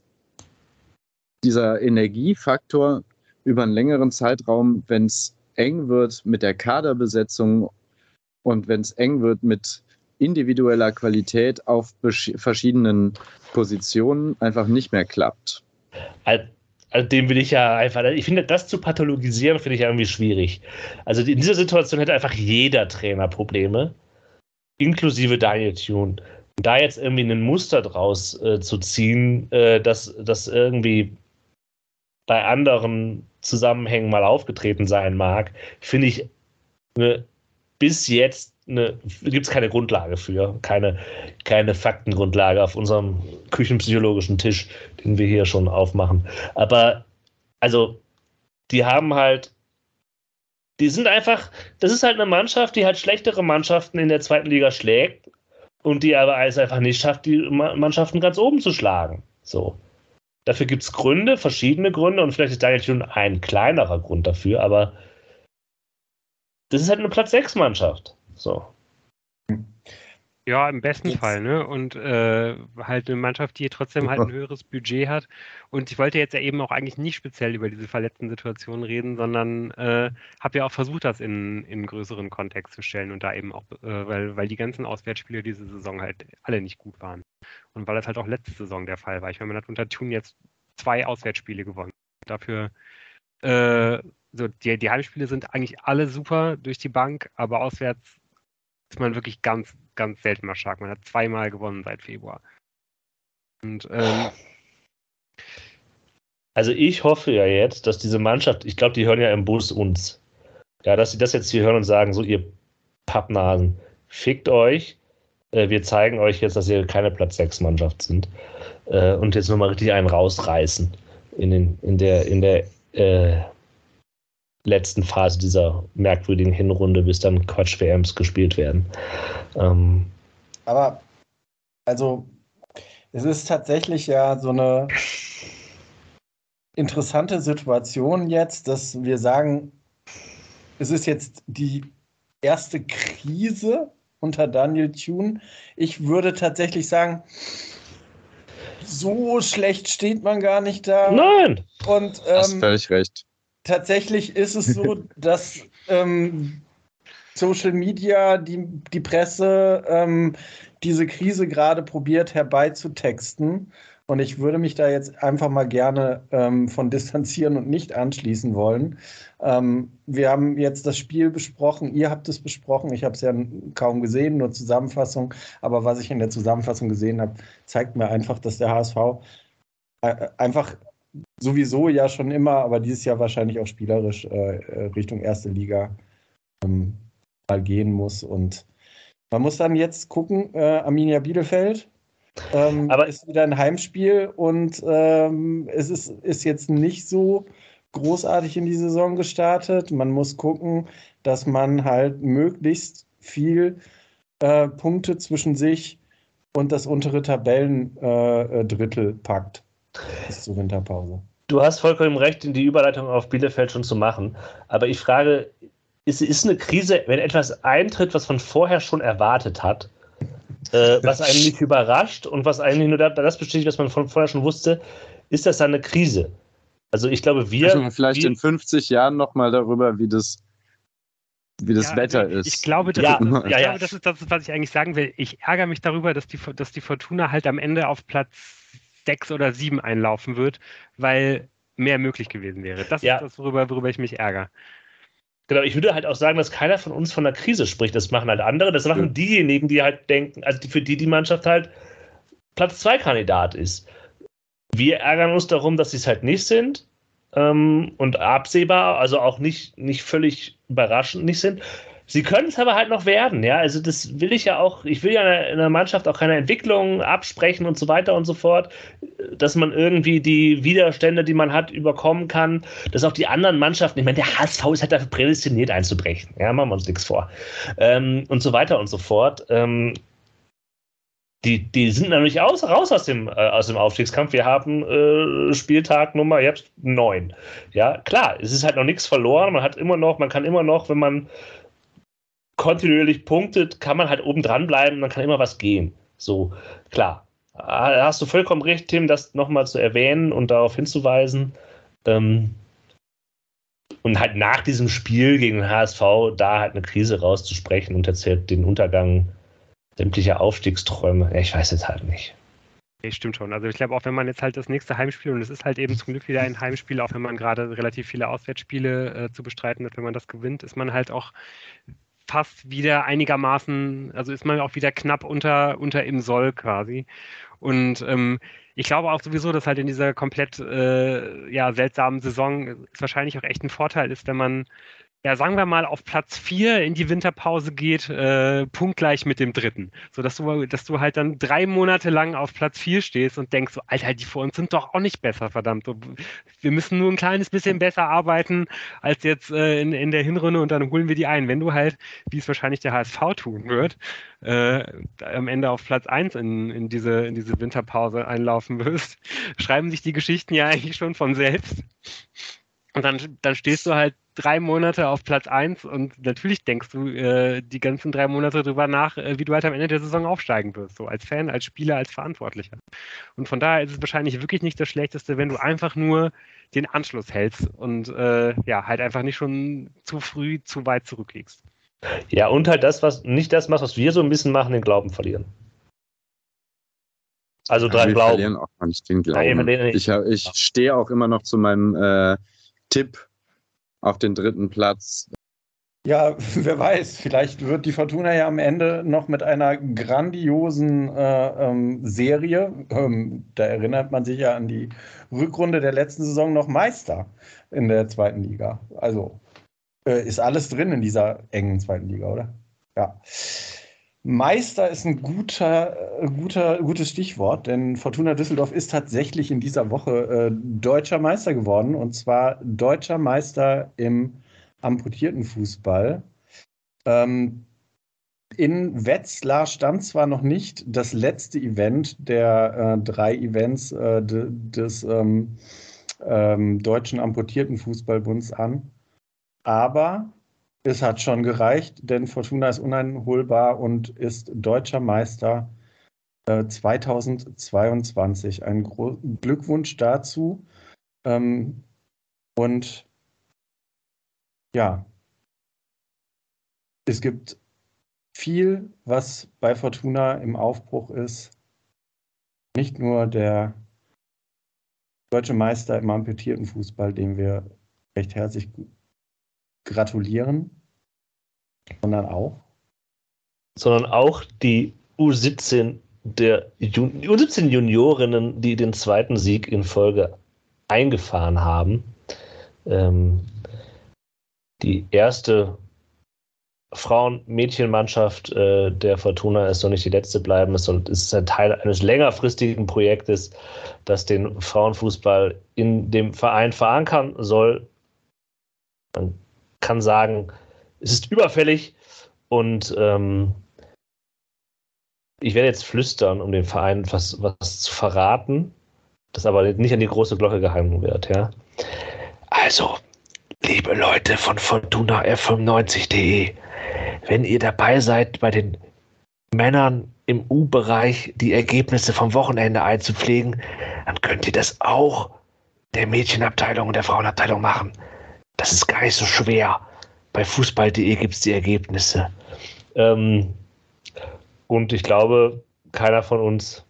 dieser Energiefaktor über einen längeren Zeitraum, wenn es eng wird mit der Kaderbesetzung und wenn es eng wird mit individueller Qualität auf besch- verschiedenen Positionen, einfach nicht mehr klappt. Also, also dem will ich ja einfach, ich finde, das zu pathologisieren, finde ich ja irgendwie schwierig. Also in dieser Situation hätte einfach jeder Trainer Probleme, inklusive Daniel Thune. Und da jetzt irgendwie ein Muster draus äh, zu ziehen, äh, dass das irgendwie bei anderen Zusammenhängen mal aufgetreten sein mag, finde ich eine, bis jetzt gibt es keine Grundlage für, keine, keine Faktengrundlage auf unserem küchenpsychologischen Tisch, den wir hier schon aufmachen. Aber also, die haben halt, die sind einfach, das ist halt eine Mannschaft, die halt schlechtere Mannschaften in der zweiten Liga schlägt und die aber es einfach nicht schafft, die Mannschaften ganz oben zu schlagen. So. Dafür gibt es Gründe, verschiedene Gründe, und vielleicht ist Daniel Thune ein kleinerer Grund dafür, aber das ist halt eine Platz sechs Mannschaft. So. Ja, im besten Jetzt. Fall, ne? Und äh, halt eine Mannschaft, die trotzdem halt ein höheres Budget hat. Und ich wollte jetzt ja eben auch eigentlich nicht speziell über diese verletzten Situationen reden, sondern äh, habe ja auch versucht, das in, in einen größeren Kontext zu stellen und da eben auch, äh, weil, weil die ganzen Auswärtsspiele diese Saison halt alle nicht gut waren. Und weil das halt auch letzte Saison der Fall war. Ich meine, man hat unter Thune jetzt zwei Auswärtsspiele gewonnen. Dafür, äh, so die, die Heimspiele sind eigentlich alle super durch die Bank, aber auswärts ist man wirklich ganz, ganz selten mal stark. Man hat zweimal gewonnen seit Februar. Und ähm, Also ich hoffe ja jetzt, dass diese Mannschaft, ich glaube, die hören ja im Bus uns, ja, dass sie das jetzt hier hören und sagen, so ihr Pappnasen, fickt euch, äh, wir zeigen euch jetzt, dass ihr keine Platz sechs Mannschaft sind, äh, und jetzt nochmal richtig einen rausreißen in, den, in der, in der äh, letzten Phase dieser merkwürdigen Hinrunde, bis dann Quatsch-W Ms gespielt werden. Ähm, Aber, also, es ist tatsächlich ja so eine interessante Situation jetzt, dass wir sagen, es ist jetzt die erste Krise unter Daniel Thune. Ich würde tatsächlich sagen, so schlecht steht man gar nicht da. Nein! Und Du hast ähm, völlig recht. tatsächlich ist es so, dass ähm, Social Media, die, die Presse, ähm, diese Krise gerade probiert herbeizutexten. Und ich würde mich da jetzt einfach mal gerne ähm, von distanzieren und nicht anschließen wollen. Ähm, wir haben jetzt das Spiel besprochen, ihr habt es besprochen, ich habe es ja kaum gesehen, nur Zusammenfassung. Aber was ich in der Zusammenfassung gesehen habe, zeigt mir einfach, dass der H S V äh, einfach sowieso ja schon immer, aber dieses Jahr wahrscheinlich auch spielerisch äh, Richtung erste Liga ähm, mal gehen muss. Und man muss dann jetzt gucken, äh, Arminia Bielefeld ähm, Aber- ist wieder ein Heimspiel und ähm, es ist, ist jetzt nicht so großartig in die Saison gestartet. Man muss gucken, dass man halt möglichst viel äh, Punkte zwischen sich und das untere Tabellendrittel äh, packt bis zur Winterpause. Du hast vollkommen recht, die Überleitung auf Bielefeld schon zu machen. Aber ich frage, ist, ist eine Krise, wenn etwas eintritt, was man vorher schon erwartet hat, äh, was einen nicht überrascht und was eigentlich nur das bestätigt, was man von vorher schon wusste, ist das dann eine Krise? Also ich glaube, wir... Sprechen wir vielleicht wir in fünfzig Jahren nochmal darüber, wie das, wie das Ja, Wetter also ich, ist. Ich glaube, das, Ja, ist, das, ich ja, ja. glaube das, ist, das ist, was ich eigentlich sagen will. Ich ärgere mich darüber, dass die, dass die Fortuna halt am Ende auf Platz sechs oder sieben einlaufen wird, weil mehr möglich gewesen wäre. Das Ja. ist das, worüber, worüber ich mich ärgere. Genau, ich würde halt auch sagen, dass keiner von uns von einer Krise spricht. Das machen halt andere. Das machen Ja. diejenigen, die halt denken, also die, für die die Mannschaft halt Platz zwei Kandidat ist. Wir ärgern uns darum, dass sie es halt nicht sind ähm, und absehbar, also auch nicht, nicht völlig überraschend nicht sind. Sie können es aber halt noch werden, ja. Also das will ich ja auch, ich will ja in der Mannschaft auch keine Entwicklung absprechen und so weiter und so fort, dass man irgendwie die Widerstände, die man hat, überkommen kann, dass auch die anderen Mannschaften, ich meine, der H S V ist halt dafür prädestiniert einzubrechen, ja, machen wir uns nichts vor. Ähm, und so weiter und so fort. Ähm, die, die sind nämlich aus, raus aus dem, äh, aus dem Aufstiegskampf. Wir haben äh, Spieltag Nummer, ihr habt neun. Ja, klar, es ist halt noch nichts verloren, man hat immer noch, man kann immer noch, wenn man kontinuierlich punktet, kann man halt oben dran bleiben, dann kann immer was gehen. So, klar. Da hast du vollkommen recht, Tim, das nochmal zu erwähnen und darauf hinzuweisen. Ähm, und halt nach diesem Spiel gegen den H S V da halt eine Krise rauszusprechen und erzählt den Untergang sämtlicher Aufstiegsträume. Ja, ich weiß jetzt halt nicht. Nee, stimmt schon. Also ich glaube auch, wenn man jetzt halt das nächste Heimspiel, und es ist halt eben zum Glück wieder ein Heimspiel, auch wenn man gerade relativ viele Auswärtsspiele äh, zu bestreiten hat, wenn man das gewinnt, ist man halt auch fast wieder einigermaßen, also ist man auch wieder knapp unter, unter im Soll quasi. Und ähm, ich glaube auch sowieso, dass halt in dieser komplett äh, ja, seltsamen Saison es wahrscheinlich auch echt ein Vorteil ist, wenn man, ja, sagen wir mal, auf Platz vier in die Winterpause geht, äh, punktgleich mit dem dritten. So dass du, dass du halt dann drei Monate lang auf Platz vier stehst und denkst so, Alter, die vor uns sind doch auch nicht besser, verdammt. So, wir müssen nur ein kleines bisschen besser arbeiten als jetzt äh, in, in der Hinrunde und dann holen wir die ein. Wenn du halt, wie es wahrscheinlich der H S V tun wird, äh, am Ende auf Platz eins in, in, diese, in diese Winterpause einlaufen wirst, schreiben sich die Geschichten ja eigentlich schon von selbst. Und dann, dann stehst du halt drei Monate auf Platz eins und natürlich denkst du äh, die ganzen drei Monate drüber nach, äh, wie du halt am Ende der Saison aufsteigen wirst, so als Fan, als Spieler, als Verantwortlicher. Und von daher ist es wahrscheinlich wirklich nicht das Schlechteste, wenn du einfach nur den Anschluss hältst und äh, ja, halt einfach nicht schon zu früh zu weit zurückliegst. Ja, und halt das, was nicht das machst, was wir so ein bisschen machen, den Glauben verlieren. Also dran wir glauben. verlieren auch noch nicht den Glauben. Nein, wir verlieren nicht. Ich, ich stehe auch immer noch zu meinem äh, Tipp auf den dritten Platz. Ja, wer weiß, vielleicht wird die Fortuna ja am Ende noch mit einer grandiosen äh, ähm, Serie, ähm, da erinnert man sich ja an die Rückrunde der letzten Saison, noch Meister in der zweiten Liga. Also äh, ist alles drin in dieser engen zweiten Liga, oder? Ja. Meister ist ein guter, äh, guter, gutes Stichwort, denn Fortuna Düsseldorf ist tatsächlich in dieser Woche äh, deutscher Meister geworden, und zwar deutscher Meister im amputierten Fußball. Ähm, in Wetzlar stand zwar noch nicht das letzte Event der äh, drei Events äh, de, des ähm, ähm, Deutschen Amputierten Fußballbunds an, aber es hat schon gereicht, denn Fortuna ist uneinholbar und ist deutscher Meister äh, zweitausendzweiundzwanzig. Ein Gro- Glückwunsch dazu. Ähm, und ja, es gibt viel, was bei Fortuna im Aufbruch ist. Nicht nur der deutsche Meister im amputierten Fußball, dem wir recht herzlich gratulieren, sondern auch sondern auch die U siebzehn der Jun- U siebzehn Juniorinnen, die den zweiten Sieg in Folge eingefahren haben. Ähm, die erste Frauen-Mädchenmannschaft äh, der Fortuna ist noch nicht die letzte bleiben. Es soll, ist ein Teil eines längerfristigen Projektes, das den Frauenfußball in dem Verein verankern soll. Man kann sagen, es ist überfällig und ähm, ich werde jetzt flüstern, um dem Verein was, was zu verraten, das aber nicht an die große Glocke gehangen wird. Ja? Also, liebe Leute von Fortuna F fünfundneunzig punkt de, wenn ihr dabei seid, bei den Männern im U-Bereich die Ergebnisse vom Wochenende einzupflegen, dann könnt ihr das auch der Mädchenabteilung und der Frauenabteilung machen. Das ist gar nicht so schwer. Bei fußball punkt de gibt es die Ergebnisse. Ähm, und ich glaube, keiner von uns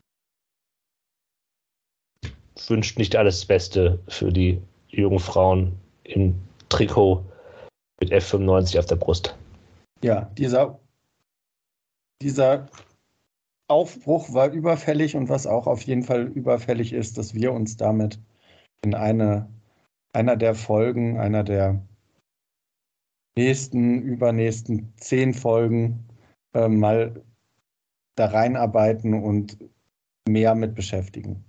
wünscht nicht alles Beste für die jungen Frauen im Trikot mit F fünfundneunzig auf der Brust. ja, dieser, dieser Aufbruch war überfällig und was auch auf jeden Fall überfällig ist, dass wir uns damit in eine, einer der Folgen, einer der nächsten, übernächsten zehn Folgen äh, mal da reinarbeiten und mehr mit beschäftigen.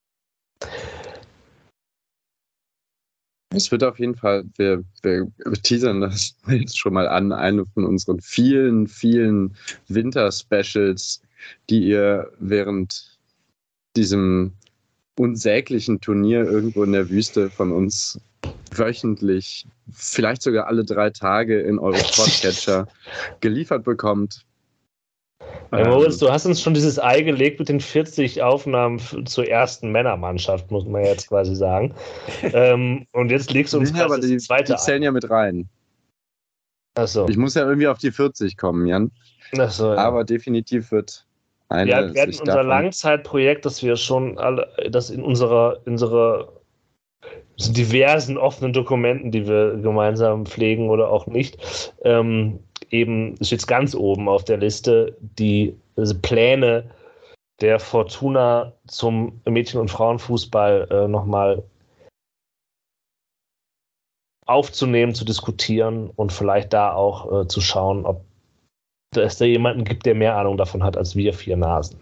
Es wird auf jeden Fall, wir, wir teasern das jetzt schon mal an, eine von unseren vielen, vielen Winter-Specials, die ihr während diesem unsäglichen Turnier irgendwo in der Wüste von uns wöchentlich, vielleicht sogar alle drei Tage in eure Podcatcher geliefert bekommt. Ja, Moritz, du hast uns schon dieses Ei gelegt mit den vierzig Aufnahmen f- zur ersten Männermannschaft, muss man jetzt quasi sagen. ähm, und jetzt legst du uns Ja, aber quasi die, das zweite die zählen Ei. ja mit rein. Achso. Ich muss ja irgendwie auf die vierzig kommen, Jan. Achso, ja. Aber definitiv wird eine Wir werden sich unser davon... Langzeitprojekt, das wir schon alle, das in unserer, in unserer diversen offenen Dokumenten, die wir gemeinsam pflegen oder auch nicht, ähm, eben steht es ganz oben auf der Liste, die also Pläne der Fortuna zum Mädchen- und Frauenfußball äh, nochmal aufzunehmen, zu diskutieren und vielleicht da auch äh, zu schauen, ob es da jemanden gibt, der mehr Ahnung davon hat als wir vier Nasen.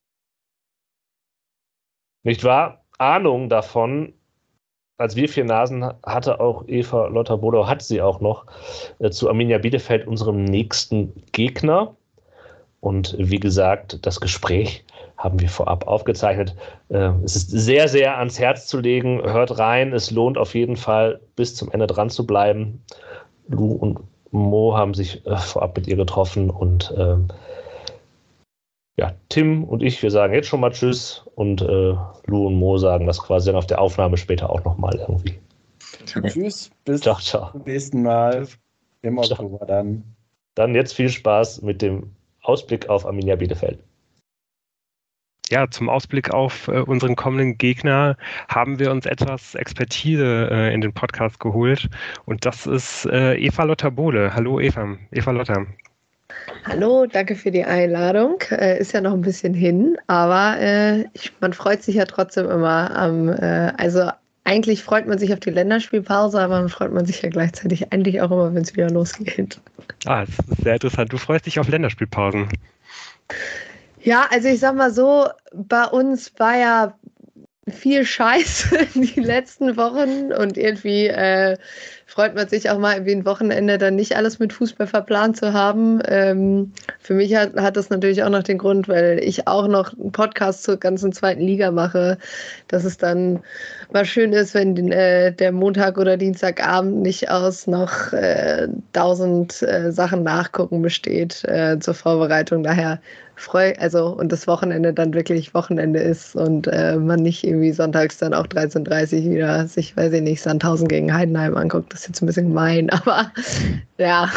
Nicht wahr? Ahnung davon, als wir vier Nasen hatte auch Eva Lotter-Bodau, hat sie auch noch äh, zu Arminia Bielefeld, unserem nächsten Gegner. Und wie gesagt, das Gespräch haben wir vorab aufgezeichnet. Äh, es ist sehr, sehr ans Herz zu legen. Hört rein, es lohnt auf jeden Fall, bis zum Ende dran zu bleiben. Lou und Mo haben sich äh, vorab mit ihr getroffen und äh, ja, Tim und ich, wir sagen jetzt schon mal Tschüss und äh, Lou und Mo sagen das quasi dann auf der Aufnahme später auch nochmal irgendwie. Tschüss, bis Ciao, ciao. zum nächsten Mal Tschüss. im Oktober dann. Dann jetzt viel Spaß mit dem Ausblick auf Arminia Bielefeld. Ja, zum Ausblick auf äh, unseren kommenden Gegner haben wir uns etwas Expertise äh, in den Podcast geholt. Und das ist äh, Eva Lotter-Bohle. Hallo Eva, Eva Lotter. Hallo, danke für die Einladung. Äh, ist ja noch ein bisschen hin, aber äh, ich, man freut sich ja trotzdem immer am, äh, also eigentlich freut man sich auf die Länderspielpause, aber dann freut man sich ja gleichzeitig eigentlich auch immer, wenn es wieder losgeht. Ah, das ist sehr interessant. Du freust dich auf Länderspielpausen. Ja, also ich sag mal so, bei uns war ja viel Scheiß die letzten Wochen und irgendwie äh, freut man sich auch mal irgendwie ein Wochenende dann nicht alles mit Fußball verplant zu haben. Ähm, für mich hat, hat das natürlich auch noch den Grund, weil ich auch noch einen Podcast zur ganzen zweiten Liga mache, dass es dann mal schön ist, wenn äh, der Montag oder Dienstagabend nicht aus noch äh, tausend äh, Sachen nachgucken besteht äh, zur Vorbereitung. Daher freu, also und das Wochenende dann wirklich Wochenende ist und äh, man nicht irgendwie sonntags dann auch dreizehn Uhr dreißig wieder sich, weiß ich nicht, Sandhausen gegen Heidenheim anguckt. Das ist jetzt ein bisschen gemein, aber ja.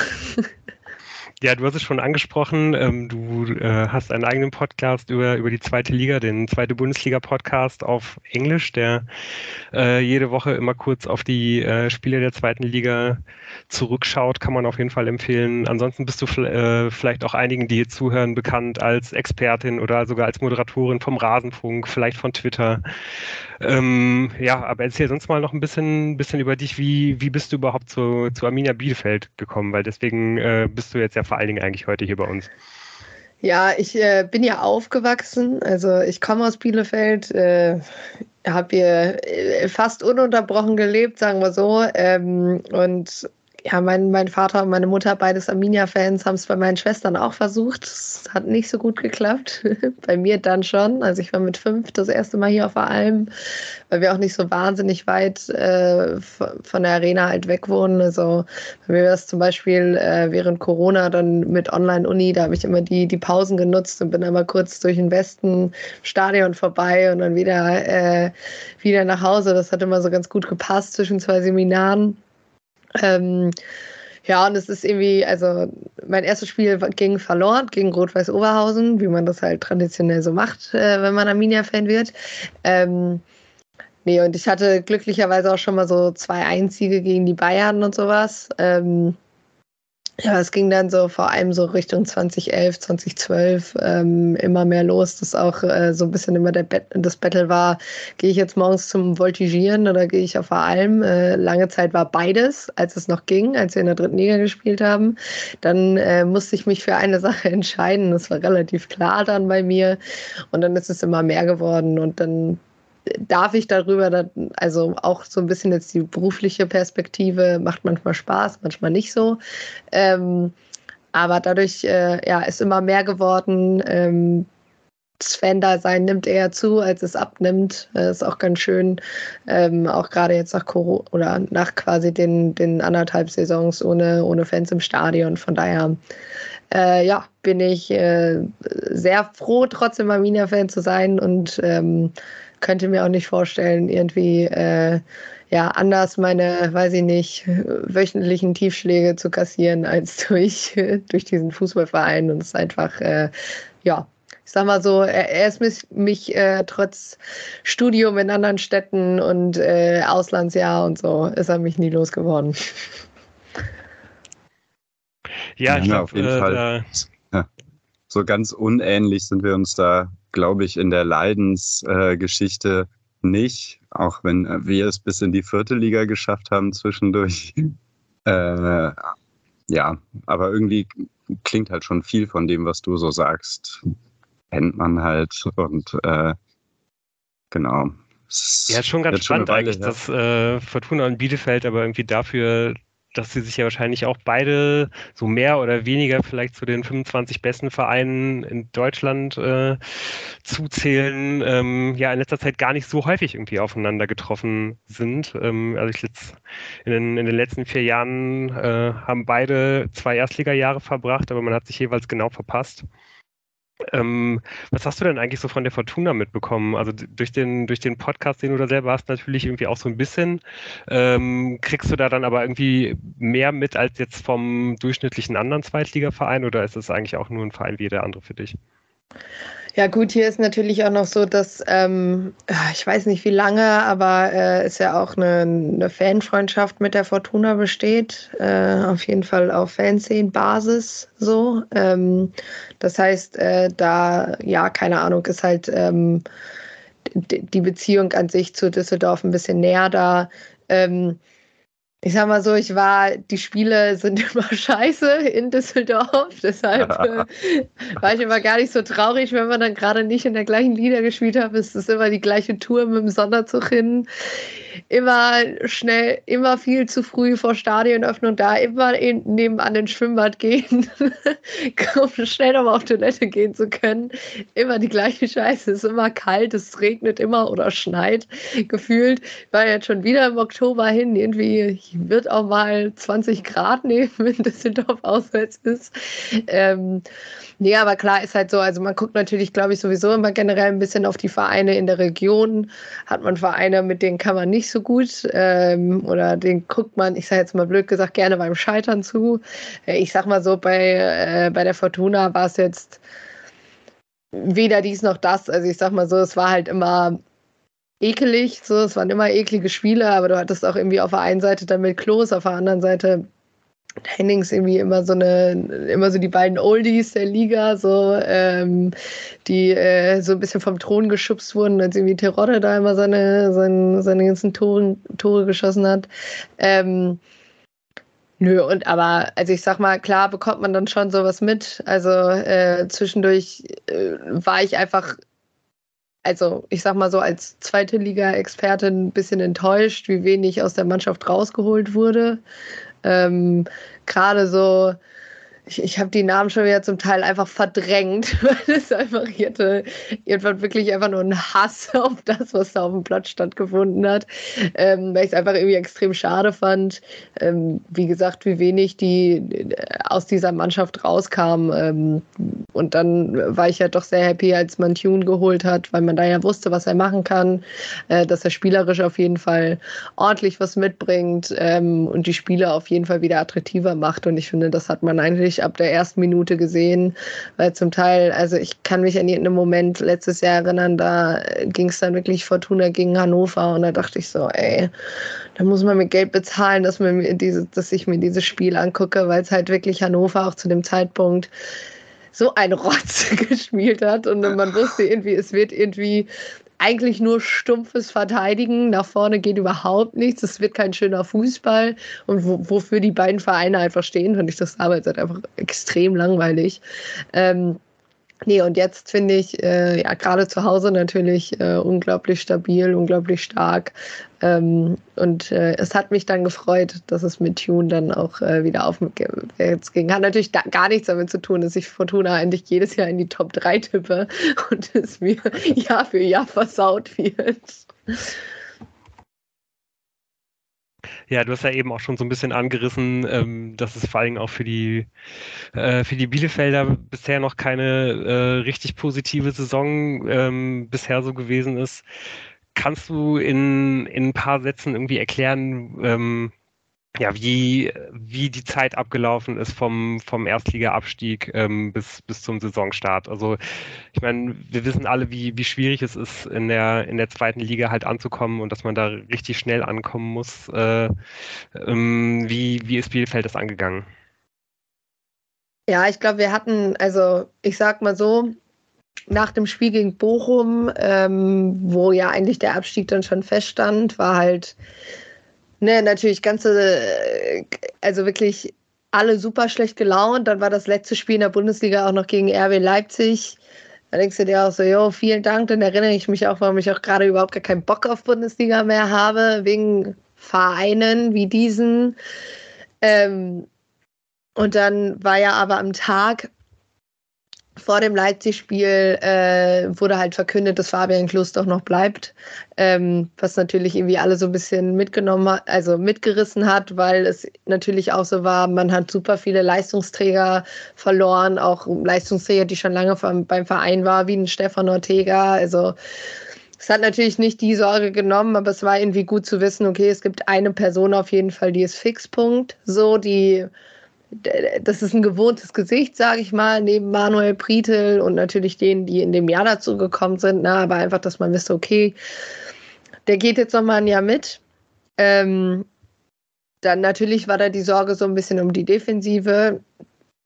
Ja, du hast es schon angesprochen, ähm, du äh, hast einen eigenen Podcast über, über die zweite Liga, den zweite Bundesliga-Podcast auf Englisch, der äh, jede Woche immer kurz auf die äh, Spiele der zweiten Liga zurückschaut, kann man auf jeden Fall empfehlen. Ansonsten bist du äh, vielleicht auch einigen, die hier zuhören, bekannt als Expertin oder sogar als Moderatorin vom Rasenfunk, vielleicht von Twitter. Ähm, ja, aber erzähl sonst mal noch ein bisschen, bisschen über dich. Wie, wie bist du überhaupt zu, zu Arminia Bielefeld gekommen? Weil deswegen äh, bist du jetzt ja vor allen Dingen eigentlich heute hier bei uns. Ja, ich äh, bin ja aufgewachsen. Also ich komme aus Bielefeld, äh, habe hier äh, fast ununterbrochen gelebt, sagen wir so. Ähm, und ja, mein, mein Vater und meine Mutter, beides Arminia-Fans, haben es bei meinen Schwestern auch versucht. Es hat nicht so gut geklappt. Bei mir dann schon. Also ich war mit fünf das erste Mal hier auf der Alm, weil wir auch nicht so wahnsinnig weit äh, von der Arena halt weg wohnen. Also bei mir war es zum Beispiel äh, während Corona dann mit Online-Uni, da habe ich immer die, die Pausen genutzt und bin einmal kurz durch den Westen Stadion vorbei und dann wieder, äh, wieder nach Hause. Das hat immer so ganz gut gepasst zwischen zwei Seminaren. Ähm, ja, und es ist irgendwie, also mein erstes Spiel ging verloren gegen Rot-Weiß Oberhausen, wie man das halt traditionell so macht, äh, wenn man Arminia-Fan wird. Ähm, nee, und ich hatte glücklicherweise auch schon mal so zwei Einsiege gegen die Bayern und sowas. Ähm, ja, es ging dann so vor allem so Richtung zwanzig elf, zwanzig zwölf ähm, immer mehr los, dass auch äh, so ein bisschen immer der Bet- das Battle war, gehe ich jetzt morgens zum Voltigieren oder gehe ich auf der Alm? Äh, lange Zeit war beides, als es noch ging, als wir in der dritten Liga gespielt haben. Dann äh, musste ich mich für eine Sache entscheiden. Das war relativ klar dann bei mir. Und dann ist es immer mehr geworden und dann darf ich darüber, also auch so ein bisschen jetzt die berufliche Perspektive, macht manchmal Spaß, manchmal nicht so. Ähm, aber dadurch äh, ja, ist immer mehr geworden. Ähm, das Fan-Dasein nimmt eher zu, als es abnimmt. Das ist auch ganz schön. Ähm, auch gerade jetzt nach Corona oder nach quasi den, den anderthalb Saisons ohne, ohne Fans im Stadion. Von daher äh, ja, bin ich äh, sehr froh, trotzdem Arminia-Fan zu sein und ähm, könnte mir auch nicht vorstellen, irgendwie äh, ja, anders meine, weiß ich nicht, wöchentlichen Tiefschläge zu kassieren als durch, durch diesen Fußballverein. Und es ist einfach, äh, ja, ich sag mal so, er, er ist mich, mich äh, trotz Studium in anderen Städten und äh, Auslandsjahr und so, ist er mich nie losgeworden. Ja, ich Ja, glaube, auf jeden äh, Fall. Ja. So ganz unähnlich sind wir uns da, glaube ich, in der Leidensgeschichte äh, nicht, auch wenn äh, wir es bis in die vierte Liga geschafft haben zwischendurch. äh, ja, aber irgendwie klingt halt schon viel von dem, was du so sagst, kennt man halt und äh, genau. ja, ist schon ganz spannend eigentlich, dass äh, Fortuna und Bielefeld aber irgendwie dafür, dass sie sich ja wahrscheinlich auch beide so mehr oder weniger vielleicht zu den fünfundzwanzig besten Vereinen in Deutschland äh, zuzählen, ähm, ja in letzter Zeit gar nicht so häufig irgendwie aufeinander getroffen sind. Ähm, also ich letzt, in, den, in den letzten vier Jahren äh, haben beide zwei Erstligajahre verbracht, aber man hat sich jeweils genau verpasst. Ähm, was hast du denn eigentlich so von der Fortuna mitbekommen? Also d- durch den, durch den Podcast, den du da selber hast, natürlich irgendwie auch so ein bisschen. Ähm, kriegst du da dann aber irgendwie mehr mit als jetzt vom durchschnittlichen anderen Zweitligaverein oder ist es eigentlich auch nur ein Verein wie jeder andere für dich? Ja gut, hier ist natürlich auch noch so, dass, ähm, ich weiß nicht wie lange, aber äh, es ja auch eine, eine Fanfreundschaft mit der Fortuna besteht. Äh, auf jeden Fall auf Fanszenen-Basis so. Ähm, das heißt, äh, da, ja, keine Ahnung, ist halt ähm, d- die Beziehung an sich zu Düsseldorf ein bisschen näher da. Ähm, Ich sag mal so, ich war, die Spiele sind immer scheiße in Düsseldorf, deshalb äh, war ich immer gar nicht so traurig, wenn man dann gerade nicht in der gleichen Liga gespielt hat. Es ist immer die gleiche Tour mit dem Sonderzug hin. Immer schnell, immer viel zu früh vor Stadionöffnung da, immer in, nebenan den Schwimmbad gehen, um schnell nochmal auf Toilette gehen zu können. Immer die gleiche Scheiße, es ist immer kalt, es regnet immer oder schneit gefühlt. Ich war jetzt schon wieder im Oktober hin, irgendwie wird auch mal zwanzig Grad nehmen, wenn Düsseldorf auswärts ist. Ähm, nee, aber klar ist halt so, also man guckt natürlich, glaube ich, sowieso immer generell ein bisschen auf die Vereine in der Region. Hat man Vereine, mit denen kann man nicht so gut ähm, oder den guckt man, ich sage jetzt mal blöd gesagt, gerne beim Scheitern zu. Ich sag mal so, bei, äh, bei der Fortuna war es jetzt weder dies noch das. Also ich sag mal so, es war halt immer ekelig, so, es waren immer eklige Spiele, aber du hattest auch irgendwie auf der einen Seite dann mit Klos, auf der anderen Seite Hennings irgendwie immer so eine, immer so die beiden Oldies der Liga, so, ähm, die äh, so ein bisschen vom Thron geschubst wurden, als irgendwie Terodde da immer seine, seine, seine ganzen Tore, Tore geschossen hat. Ähm, nö, und aber, also ich sag mal, klar bekommt man dann schon sowas mit. Also äh, zwischendurch äh, war ich einfach, also ich sag mal so als zweite Liga-Expertin ein bisschen enttäuscht, wie wenig aus der Mannschaft rausgeholt wurde. Ähm, Gerade so, ich, ich habe die Namen schon wieder zum Teil einfach verdrängt, weil es einfach hier irgendwann wirklich einfach nur ein Hass auf das, was da auf dem Platz stattgefunden hat, ähm, weil ich es einfach irgendwie extrem schade fand, ähm, wie gesagt, wie wenig die äh, aus dieser Mannschaft rauskam. Ähm, und dann war ich ja doch sehr happy, als man Tune geholt hat, weil man da ja wusste, was er machen kann, äh, dass er spielerisch auf jeden Fall ordentlich was mitbringt ähm, und die Spiele auf jeden Fall wieder attraktiver macht. Und ich finde, das hat man eigentlich ab der ersten Minute gesehen, weil zum Teil, also ich kann mich an irgendeinen Moment letztes Jahr erinnern, da ging es dann wirklich Fortuna gegen Hannover und da dachte ich so, ey, da muss man mir Geld bezahlen, dass, man mir diese, dass ich mir dieses Spiel angucke, weil es halt wirklich Hannover auch zu dem Zeitpunkt so ein Rotz gespielt hat und man wusste irgendwie, es wird irgendwie eigentlich nur stumpfes Verteidigen. Nach vorne geht überhaupt nichts. Es wird kein schöner Fußball. Und wo, wofür die beiden Vereine einfach stehen, finde ich das damals halt einfach extrem langweilig. Ähm, nee, und jetzt finde ich, äh, ja, gerade zu Hause natürlich äh, unglaublich stabil, unglaublich stark. Ähm, und äh, es hat mich dann gefreut, dass es mit Tune dann auch äh, wieder aufwärts ging. Hat natürlich da gar nichts damit zu tun, dass ich Fortuna eigentlich jedes Jahr in die Top drei tippe und es mir Jahr für Jahr versaut wird. Ja, du hast ja eben auch schon so ein bisschen angerissen, ähm, dass es vor allem auch für die, äh, für die Bielefelder bisher noch keine äh, richtig positive Saison ähm, bisher so gewesen ist. Kannst du in, in ein paar Sätzen irgendwie erklären, ähm, ja, wie, wie die Zeit abgelaufen ist vom, vom Erstliga-Abstieg ähm, bis, bis zum Saisonstart? Also ich meine, wir wissen alle, wie, wie schwierig es ist, in der, in der zweiten Liga halt anzukommen und dass man da richtig schnell ankommen muss. Äh, ähm, wie, wie ist Bielefeld das angegangen? Ja, ich glaube, wir hatten, also ich sag mal so, nach dem Spiel gegen Bochum, ähm, wo ja eigentlich der Abstieg dann schon feststand, war halt ne, natürlich ganze, also wirklich alle super schlecht gelaunt. Dann war das letzte Spiel in der Bundesliga auch noch gegen R B Leipzig. Da denkst du dir auch so, jo, vielen Dank. Dann erinnere ich mich auch, warum ich auch gerade überhaupt gar keinen Bock auf Bundesliga mehr habe, wegen Vereinen wie diesen. Ähm, und dann war ja aber am Tag vor dem Leipzig-Spiel äh, wurde halt verkündet, dass Fabian Klos doch noch bleibt, ähm, was natürlich irgendwie alle so ein bisschen mitgenommen hat, also mitgerissen hat, weil es natürlich auch so war, man hat super viele Leistungsträger verloren, auch Leistungsträger, die schon lange vom, beim Verein waren, wie ein Stefan Ortega, also es hat natürlich nicht die Sorge genommen, aber es war irgendwie gut zu wissen, okay, es gibt eine Person auf jeden Fall, die ist Fixpunkt, so, die das ist ein gewohntes Gesicht, sage ich mal, neben Manuel Prietl und natürlich denen, die in dem Jahr dazu gekommen sind. Na, aber einfach, dass man wisse, okay, der geht jetzt noch mal ein Jahr mit. Ähm, dann natürlich war da die Sorge so ein bisschen um die Defensive.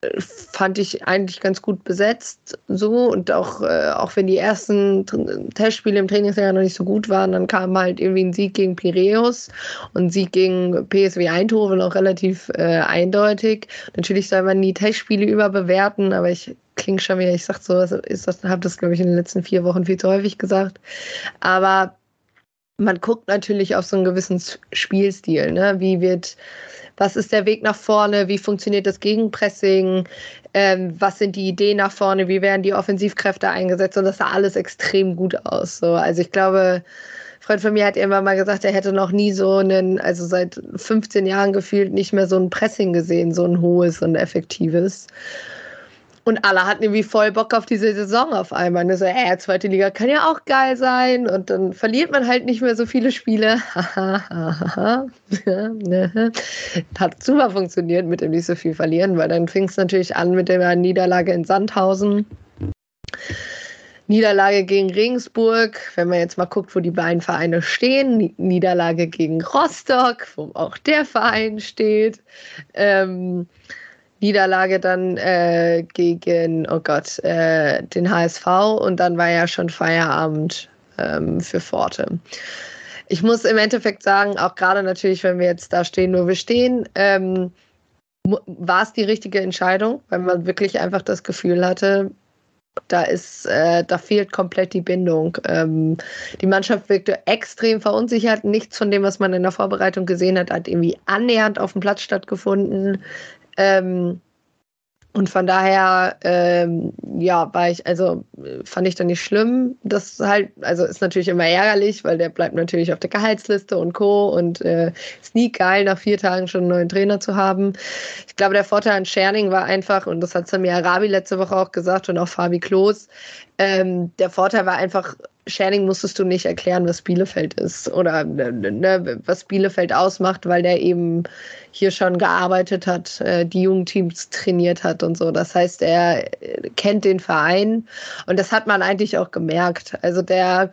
fand ich eigentlich ganz gut besetzt, so, und auch, äh, auch wenn die ersten Testspiele im Trainingsjahr noch nicht so gut waren, dann kam halt irgendwie ein Sieg gegen Piräus und ein Sieg gegen P S V Eindhoven auch relativ äh, eindeutig. Natürlich soll man die Testspiele überbewerten, aber ich klinge schon wieder, ich sag so, ist das, habe das, glaube ich, in den letzten vier Wochen viel zu häufig gesagt, aber man guckt natürlich auf so einen gewissen Spielstil, ne? Wie wird, was ist der Weg nach vorne? Wie funktioniert das Gegenpressing? Ähm, was sind die Ideen nach vorne? Wie werden die Offensivkräfte eingesetzt? Und das sah alles extrem gut aus. So. Also ich glaube, ein Freund von mir hat irgendwann mal gesagt, er hätte noch nie so einen, also seit fünfzehn Jahren gefühlt nicht mehr so ein Pressing gesehen, so ein hohes und effektives. Und alle hatten irgendwie voll Bock auf diese Saison auf einmal. Und so, äh, zweite Liga kann ja auch geil sein. Und dann verliert man halt nicht mehr so viele Spiele. Hat super funktioniert mit dem nicht so viel verlieren, weil dann fing es natürlich an mit der Niederlage in Sandhausen. Niederlage gegen Regensburg, wenn man jetzt mal guckt, wo die beiden Vereine stehen. Niederlage gegen Rostock, wo auch der Verein steht. Ähm... Niederlage dann äh, gegen, oh Gott, äh, den H S V und dann war ja schon Feierabend ähm, für Forte. Ich muss im Endeffekt sagen, auch gerade natürlich, wenn wir jetzt da stehen, nur wir stehen, ähm, war es die richtige Entscheidung, weil man wirklich einfach das Gefühl hatte, da ist, äh, da fehlt komplett die Bindung. Ähm, die Mannschaft wirkte extrem verunsichert. Nichts von dem, was man in der Vorbereitung gesehen hat, hat irgendwie annähernd auf dem Platz stattgefunden. Ähm, und von daher, ähm, ja, war ich, also fand ich dann nicht schlimm. Das halt, also ist natürlich immer ärgerlich, weil der bleibt natürlich auf der Gehaltsliste und Co. Und äh, ist nie geil, nach vier Tagen schon einen neuen Trainer zu haben. Ich glaube, der Vorteil an Scherning war einfach, und das hat Samir Arabi letzte Woche auch gesagt und auch Fabi Klos, ähm, der Vorteil war einfach, Scherning musstest du nicht erklären, was Bielefeld ist oder ne, was Bielefeld ausmacht, weil der eben hier schon gearbeitet hat, äh, die Jugendteams trainiert hat und so. Das heißt, er kennt den Verein und das hat man eigentlich auch gemerkt. Also der,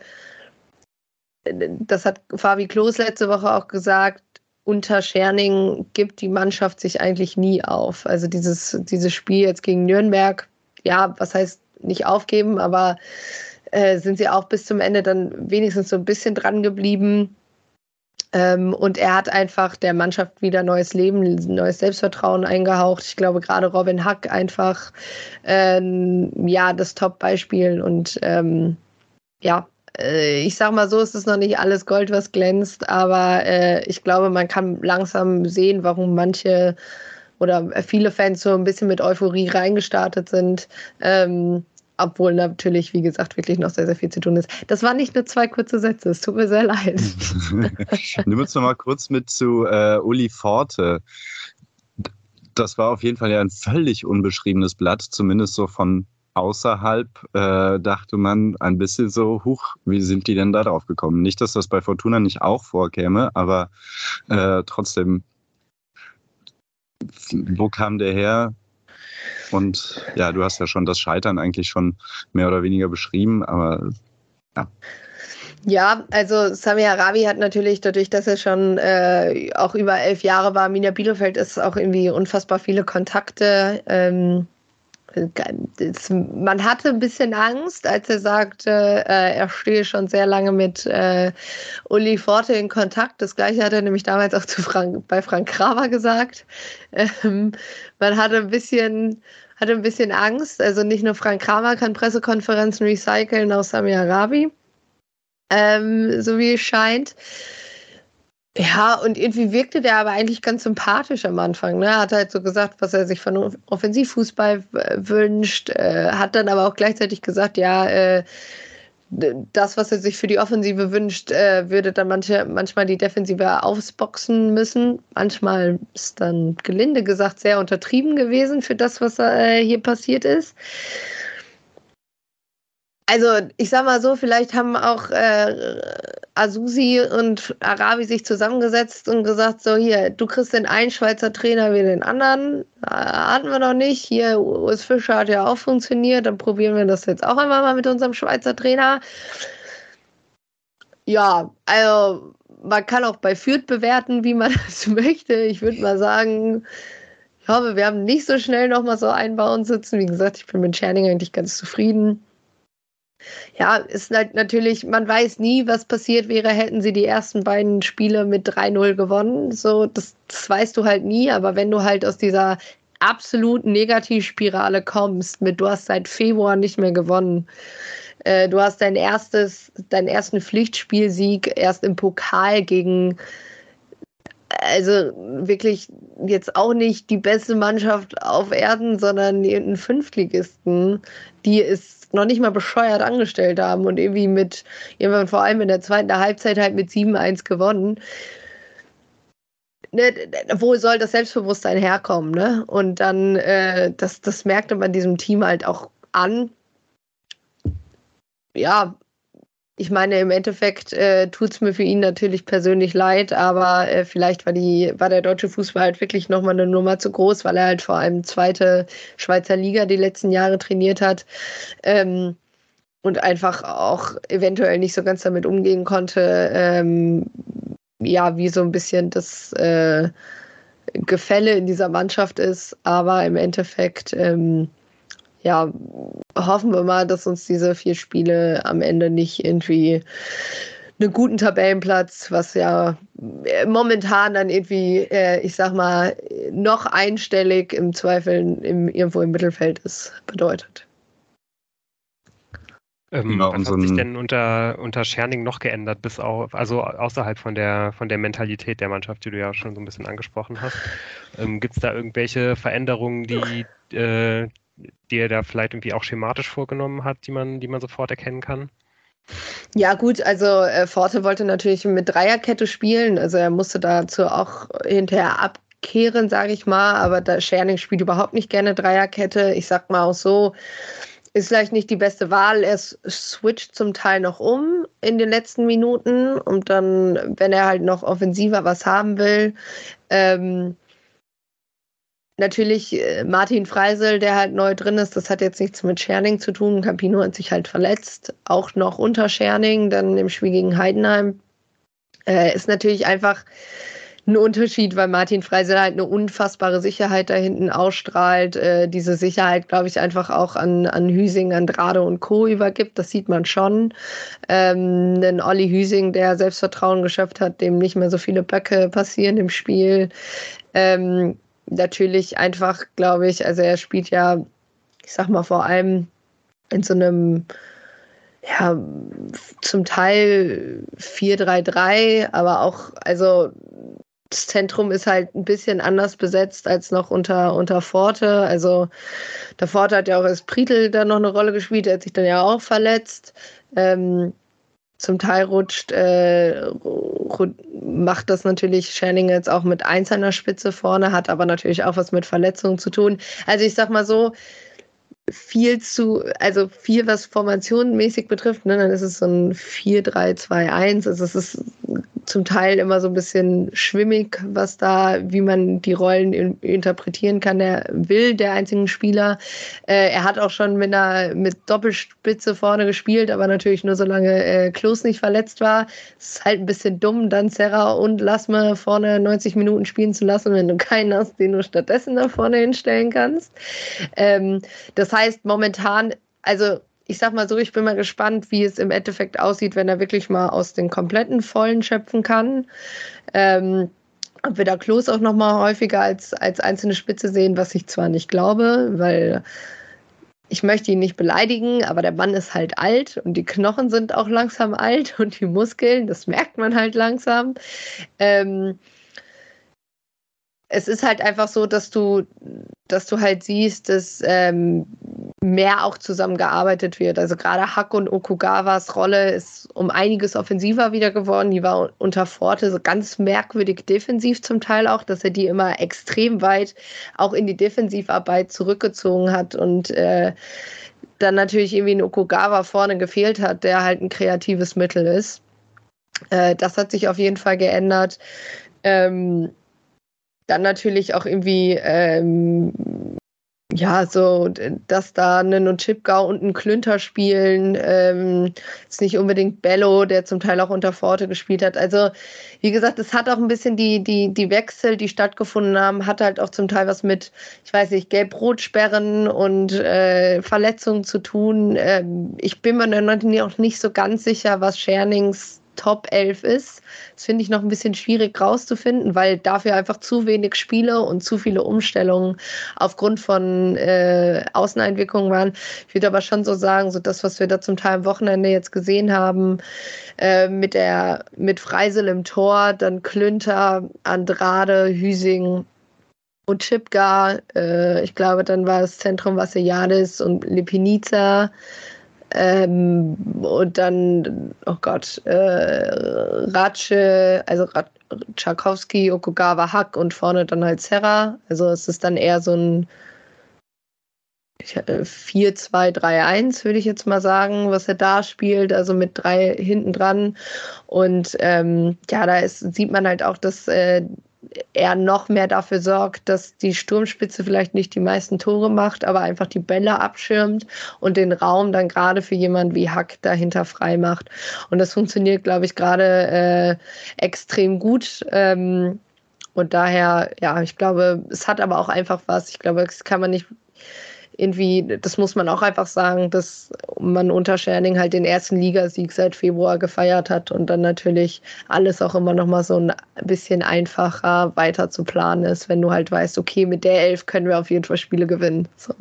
das hat Fabi Klos letzte Woche auch gesagt, unter Scherning gibt die Mannschaft sich eigentlich nie auf. Also dieses, dieses Spiel jetzt gegen Nürnberg, ja, was heißt nicht aufgeben, aber äh, sind sie auch bis zum Ende dann wenigstens so ein bisschen dran geblieben. Ähm, und er hat einfach der Mannschaft wieder neues Leben, neues Selbstvertrauen eingehaucht. Ich glaube, gerade Robin Hack einfach ähm, ja, das Top-Beispiel. Und ähm, ja, äh, ich sag mal so, es ist noch nicht alles Gold, was glänzt, aber äh, ich glaube, man kann langsam sehen, warum manche oder viele Fans so ein bisschen mit Euphorie reingestartet sind. Ähm, obwohl natürlich, wie gesagt, wirklich noch sehr, sehr viel zu tun ist. Das waren nicht nur zwei kurze Sätze, es tut mir sehr leid. Nimm uns noch mal kurz mit zu äh, Uli Forte. Das war auf jeden Fall ja ein völlig unbeschriebenes Blatt, zumindest so von außerhalb äh, dachte man ein bisschen so, huch, wie sind die denn da drauf gekommen? Nicht, dass das bei Fortuna nicht auch vorkäme, aber äh, trotzdem, wo kam der her? Und ja, du hast ja schon das Scheitern eigentlich schon mehr oder weniger beschrieben, aber ja. Ja, also Sami Arabi hat natürlich dadurch, dass er schon äh, auch über elf Jahre war, Arminia Bielefeld, ist auch irgendwie unfassbar viele Kontakte. Ähm, das, man hatte ein bisschen Angst, als er sagte, äh, er stehe schon sehr lange mit äh, Uli Forte in Kontakt. Das Gleiche hat er nämlich damals auch zu Frank, bei Frank Kramer gesagt. Ähm, man hatte ein bisschen hatte ein bisschen Angst. Also nicht nur Frank Kramer kann Pressekonferenzen recyceln aus Sami Arabi, ähm, so wie es scheint. Ja, und irgendwie wirkte der aber eigentlich ganz sympathisch am Anfang. Ne? Hat halt so gesagt, was er sich von Offensivfußball wünscht, äh, hat dann aber auch gleichzeitig gesagt, ja, äh, das, was er sich für die Offensive wünscht, äh, würde dann manche, manchmal die Defensive ausboxen müssen. Manchmal ist dann gelinde gesagt sehr untertrieben gewesen für das, was äh, hier passiert ist. Also ich sag mal so, vielleicht haben auch äh, Azusi und Arabi sich zusammengesetzt und gesagt, so hier, du kriegst den einen Schweizer Trainer wie den anderen. Äh, hatten wir noch nicht. Hier, Urs Fischer hat ja auch funktioniert, dann probieren wir das jetzt auch einmal mal mit unserem Schweizer Trainer. Ja, also man kann auch bei Fürth bewerten, wie man das möchte. Ich würde mal sagen, Ich hoffe, wir haben nicht so schnell nochmal so einbauen sitzen. Wie gesagt, ich bin mit Tscherning eigentlich ganz zufrieden. Ja, ist halt natürlich, man weiß nie, was passiert wäre, hätten sie die ersten beiden Spiele mit drei null gewonnen. So, das, das weißt du halt nie, aber wenn du halt aus dieser absoluten Negativspirale kommst, mit du hast seit Februar nicht mehr gewonnen, äh, du hast dein erstes, deinen ersten Pflichtspielsieg erst im Pokal gegen, also wirklich jetzt auch nicht die beste Mannschaft auf Erden, sondern irgendeinen Fünftligisten, die es noch nicht mal bescheuert angestellt haben und irgendwie mit, irgendwann vor allem in der zweiten Halbzeit halt mit sieben eins gewonnen. Ne, wo soll das Selbstbewusstsein herkommen, ne? Und dann, äh, das, das merkte man diesem Team halt auch an. Ja, ich meine, im Endeffekt äh, tut es mir für ihn natürlich persönlich leid, aber äh, vielleicht war die, war der deutsche Fußball halt wirklich nochmal eine Nummer zu groß, weil er halt vor allem zweite Schweizer Liga die letzten Jahre trainiert hat ähm, und einfach auch eventuell nicht so ganz damit umgehen konnte, ähm, ja, wie so ein bisschen das äh, Gefälle in dieser Mannschaft ist, aber im Endeffekt ähm, ja, hoffen wir mal, dass uns diese vier Spiele am Ende nicht irgendwie einen guten Tabellenplatz, was ja momentan dann irgendwie, äh, ich sag mal, noch einstellig im Zweifel im, irgendwo im Mittelfeld ist, bedeutet. Ähm, was hat sich denn unter, unter Tscherning noch geändert, bis auf, also außerhalb von der, von der Mentalität der Mannschaft, die du ja schon so ein bisschen angesprochen hast? Ähm, Gibt es da irgendwelche Veränderungen, die, äh, die er da vielleicht irgendwie auch schematisch vorgenommen hat, die man, die man sofort erkennen kann? Ja gut, also äh, Forte wollte natürlich mit Dreierkette spielen, also er musste dazu auch hinterher abkehren, sage ich mal, aber da Tscherning spielt überhaupt nicht gerne Dreierkette. Ich sag mal auch so, ist vielleicht nicht die beste Wahl. Er switcht zum Teil noch um in den letzten Minuten und dann, wenn er halt noch offensiver was haben will, ähm, natürlich äh, Martin Freisel, der halt neu drin ist, das hat jetzt nichts mit Tscherning zu tun. Campino hat sich halt verletzt, auch noch unter Tscherning, dann im Spiel gegen Heidenheim. Äh, ist natürlich einfach ein Unterschied, weil Martin Freisel halt eine unfassbare Sicherheit da hinten ausstrahlt. Äh, diese Sicherheit, glaube ich, einfach auch an, an Hüsing, Andrade und Co. übergibt. Das sieht man schon. Ähm, denn Olli Hüsing, der Selbstvertrauen geschöpft hat, dem nicht mehr so viele Böcke passieren im Spiel. Ähm, natürlich einfach, glaube ich, also er spielt ja, ich sag mal, vor allem in so einem, ja, zum Teil vier drei drei, aber auch, also das Zentrum ist halt ein bisschen anders besetzt als noch unter, unter Forte. Also der Forte hat ja auch als Prietl da noch eine Rolle gespielt, der hat sich dann ja auch verletzt. Ähm, zum Teil rutscht, äh, macht das natürlich Tscherning jetzt auch mit einzelner Spitze vorne, hat aber natürlich auch was mit Verletzungen zu tun. Also ich sag mal so, viel zu, also viel, was formationmäßig betrifft, ne, dann ist es so ein vier drei zwei eins. Also es ist zum Teil immer so ein bisschen schwimmig, was da, wie man die Rollen in, interpretieren kann, der will, der einzigen Spieler. Äh, er hat auch schon mit einer mit Doppelspitze vorne gespielt, aber natürlich nur solange äh, Klose nicht verletzt war. Es ist halt ein bisschen dumm, dann Serra und Lasme vorne neunzig Minuten spielen zu lassen, wenn du keinen hast, den du stattdessen da vorne hinstellen kannst. Ähm, das heißt, momentan, also ich sag mal so, ich bin mal gespannt, wie es im Endeffekt aussieht, wenn er wirklich mal aus den kompletten Vollen schöpfen kann. Ähm, ob wir da Klose auch noch mal häufiger als, als einzelne Spitze sehen, was ich zwar nicht glaube, weil ich möchte ihn nicht beleidigen, aber der Mann ist halt alt und die Knochen sind auch langsam alt und die Muskeln, das merkt man halt langsam. Ähm, es ist halt einfach so, dass du, dass du halt siehst, dass ähm, mehr auch zusammengearbeitet wird. Also gerade Hack und Okugawas Rolle ist um einiges offensiver wieder geworden. Die war unter Forte so ganz merkwürdig defensiv zum Teil auch, dass er die immer extrem weit auch in die Defensivarbeit zurückgezogen hat und äh, dann natürlich irgendwie ein Okugawa vorne gefehlt hat, der halt ein kreatives Mittel ist. Äh, das hat sich auf jeden Fall geändert. Ähm, Dann natürlich auch irgendwie ähm, Ja, so, dass da ein Ochipka und ein Klünter spielen, ähm, ist nicht unbedingt Bello, der zum Teil auch unter Forte gespielt hat. Also, wie gesagt, es hat auch ein bisschen die, die, die Wechsel, die stattgefunden haben, hat halt auch zum Teil was mit, ich weiß nicht, Gelb-Rot-Sperren und äh, Verletzungen zu tun. Ähm, ich bin mir noch nicht so ganz sicher, was Schernings Top elf ist. Das finde ich noch ein bisschen schwierig rauszufinden, weil dafür einfach zu wenig Spiele und zu viele Umstellungen aufgrund von äh, Außeneinwirkungen waren. Ich würde aber schon so sagen, so das, was wir da zum Teil am Wochenende jetzt gesehen haben, äh, mit der mit Freisel im Tor, dann Klünter, Andrade, Hüsing und Chipka, äh, ich glaube, dann war es Zentrum Vassiliadis und Lepinica. Ähm, und dann, oh Gott, äh, Ratsche, also Rat, Tchaikovsky, Okugawa, Hack und vorne dann halt Serra. Also es ist dann eher so ein vier zwei drei eins, würde ich jetzt mal sagen, was er da spielt, also mit drei hinten dran. Und ähm, ja, da ist, sieht man halt auch, dass äh, er noch mehr dafür sorgt, dass die Sturmspitze vielleicht nicht die meisten Tore macht, aber einfach die Bälle abschirmt und den Raum dann gerade für jemanden wie Hack dahinter frei macht. Und das funktioniert, glaube ich, gerade äh, extrem gut. Ähm, und daher, ja, ich glaube, es hat aber auch einfach was. Ich glaube, das kann man nicht irgendwie, das muss man auch einfach sagen, dass man unter Scherning halt den ersten Ligasieg seit Februar gefeiert hat und dann natürlich alles auch immer noch mal so ein bisschen einfacher weiter zu planen ist, wenn du halt weißt, okay, mit der Elf können wir auf jeden Fall Spiele gewinnen. So.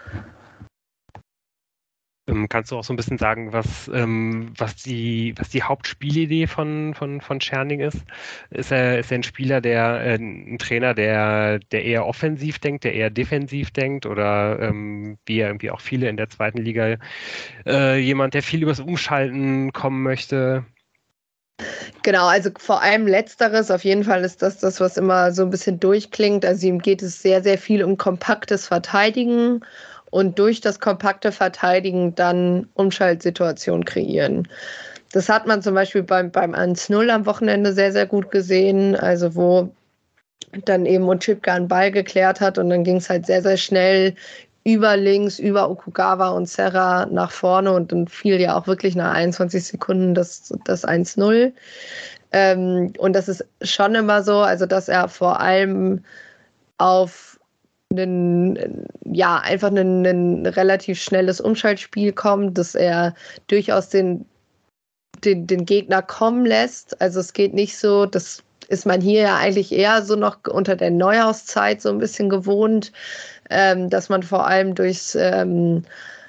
Ähm, kannst du auch so ein bisschen sagen, was, ähm, was, die, was die Hauptspielidee von, von, von Scherning ist? Ist er, ist er ein Spieler, der, äh, ein Trainer, der, der eher offensiv denkt, der eher defensiv denkt oder ähm, wie er irgendwie auch viele in der zweiten Liga, äh, jemand, der viel übers Umschalten kommen möchte? Genau, also vor allem Letzteres, auf jeden Fall ist das das, was immer so ein bisschen durchklingt. Also ihm geht es sehr, sehr viel um kompaktes Verteidigen und durch das kompakte Verteidigen dann Umschaltsituationen kreieren. Das hat man zum Beispiel beim, beim eins null am Wochenende sehr, sehr gut gesehen, also wo dann eben Ochipka einen Ball geklärt hat und dann ging es halt sehr, sehr schnell über links, über Okugawa und Serra nach vorne und dann fiel ja auch wirklich nach einundzwanzig Sekunden das, das eins null. Ähm, und das ist schon immer so, also dass er vor allem auf einen, ja, einfach ein, ein relativ schnelles Umschaltspiel kommt, dass er durchaus den, den, den Gegner kommen lässt. Also es geht nicht so, das ist man hier ja eigentlich eher so noch unter der Neuhauszeit so ein bisschen gewohnt, ähm, dass man vor allem durchs ähm,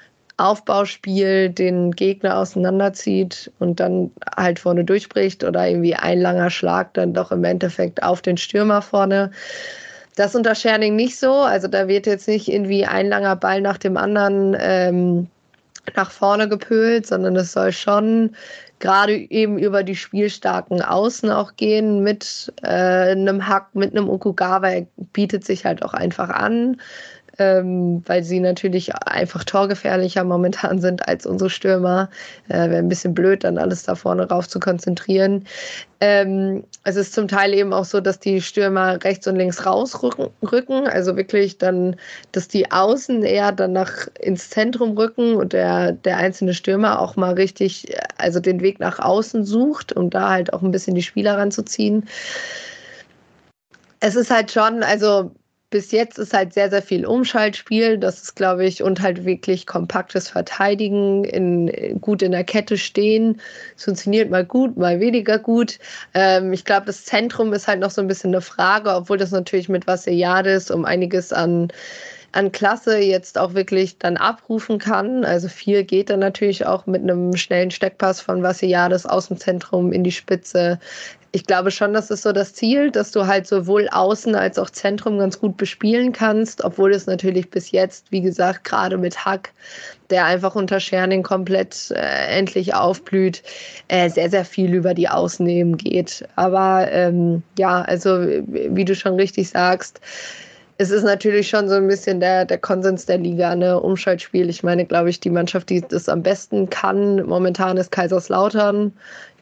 Aufbauspiel den Gegner auseinanderzieht und dann halt vorne durchbricht oder irgendwie ein langer Schlag dann doch im Endeffekt auf den Stürmer vorne. Das unter Scherning nicht so. Also da wird jetzt nicht irgendwie ein langer Ball nach dem anderen ähm, nach vorne gepölt, sondern es soll schon gerade eben über die spielstarken Außen auch gehen mit äh, einem Hack, mit einem Okugawa. Er bietet sich halt auch einfach an, ähm, weil sie natürlich einfach torgefährlicher momentan sind als unsere Stürmer. Äh, Wäre ein bisschen blöd, dann alles da vorne rauf zu konzentrieren. Ähm, es ist zum Teil eben auch so, dass die Stürmer rechts und links rausrücken, rücken, also wirklich dann, dass die Außen eher dann nach ins Zentrum rücken und der, der einzelne Stürmer auch mal richtig, also den Weg nach außen sucht, um da halt auch ein bisschen die Spieler ranzuziehen. Es ist halt schon, also bis jetzt ist halt sehr, sehr viel Umschaltspiel. Das ist, glaube ich, und halt wirklich kompaktes Verteidigen, in, gut in der Kette stehen. Es funktioniert mal gut, mal weniger gut. Ähm, ich glaube, das Zentrum ist halt noch so ein bisschen eine Frage, obwohl das natürlich mit Vassiliadis um einiges an, an Klasse jetzt auch wirklich dann abrufen kann. Also viel geht dann natürlich auch mit einem schnellen Steckpass von Vassiliadis aus dem Zentrum in die Spitze. Ich glaube schon, das ist so das Ziel, dass du halt sowohl Außen als auch Zentrum ganz gut bespielen kannst, obwohl es natürlich bis jetzt, wie gesagt, gerade mit Hack, der einfach unter Scherning komplett äh, endlich aufblüht, äh, sehr, sehr viel über die Außen eben geht. Aber ähm, ja, also wie du schon richtig sagst, es ist natürlich schon so ein bisschen der, der Konsens der Liga, ne? Umschaltspiel. Ich meine, glaube ich, die Mannschaft, die das am besten kann, momentan ist Kaiserslautern. Ich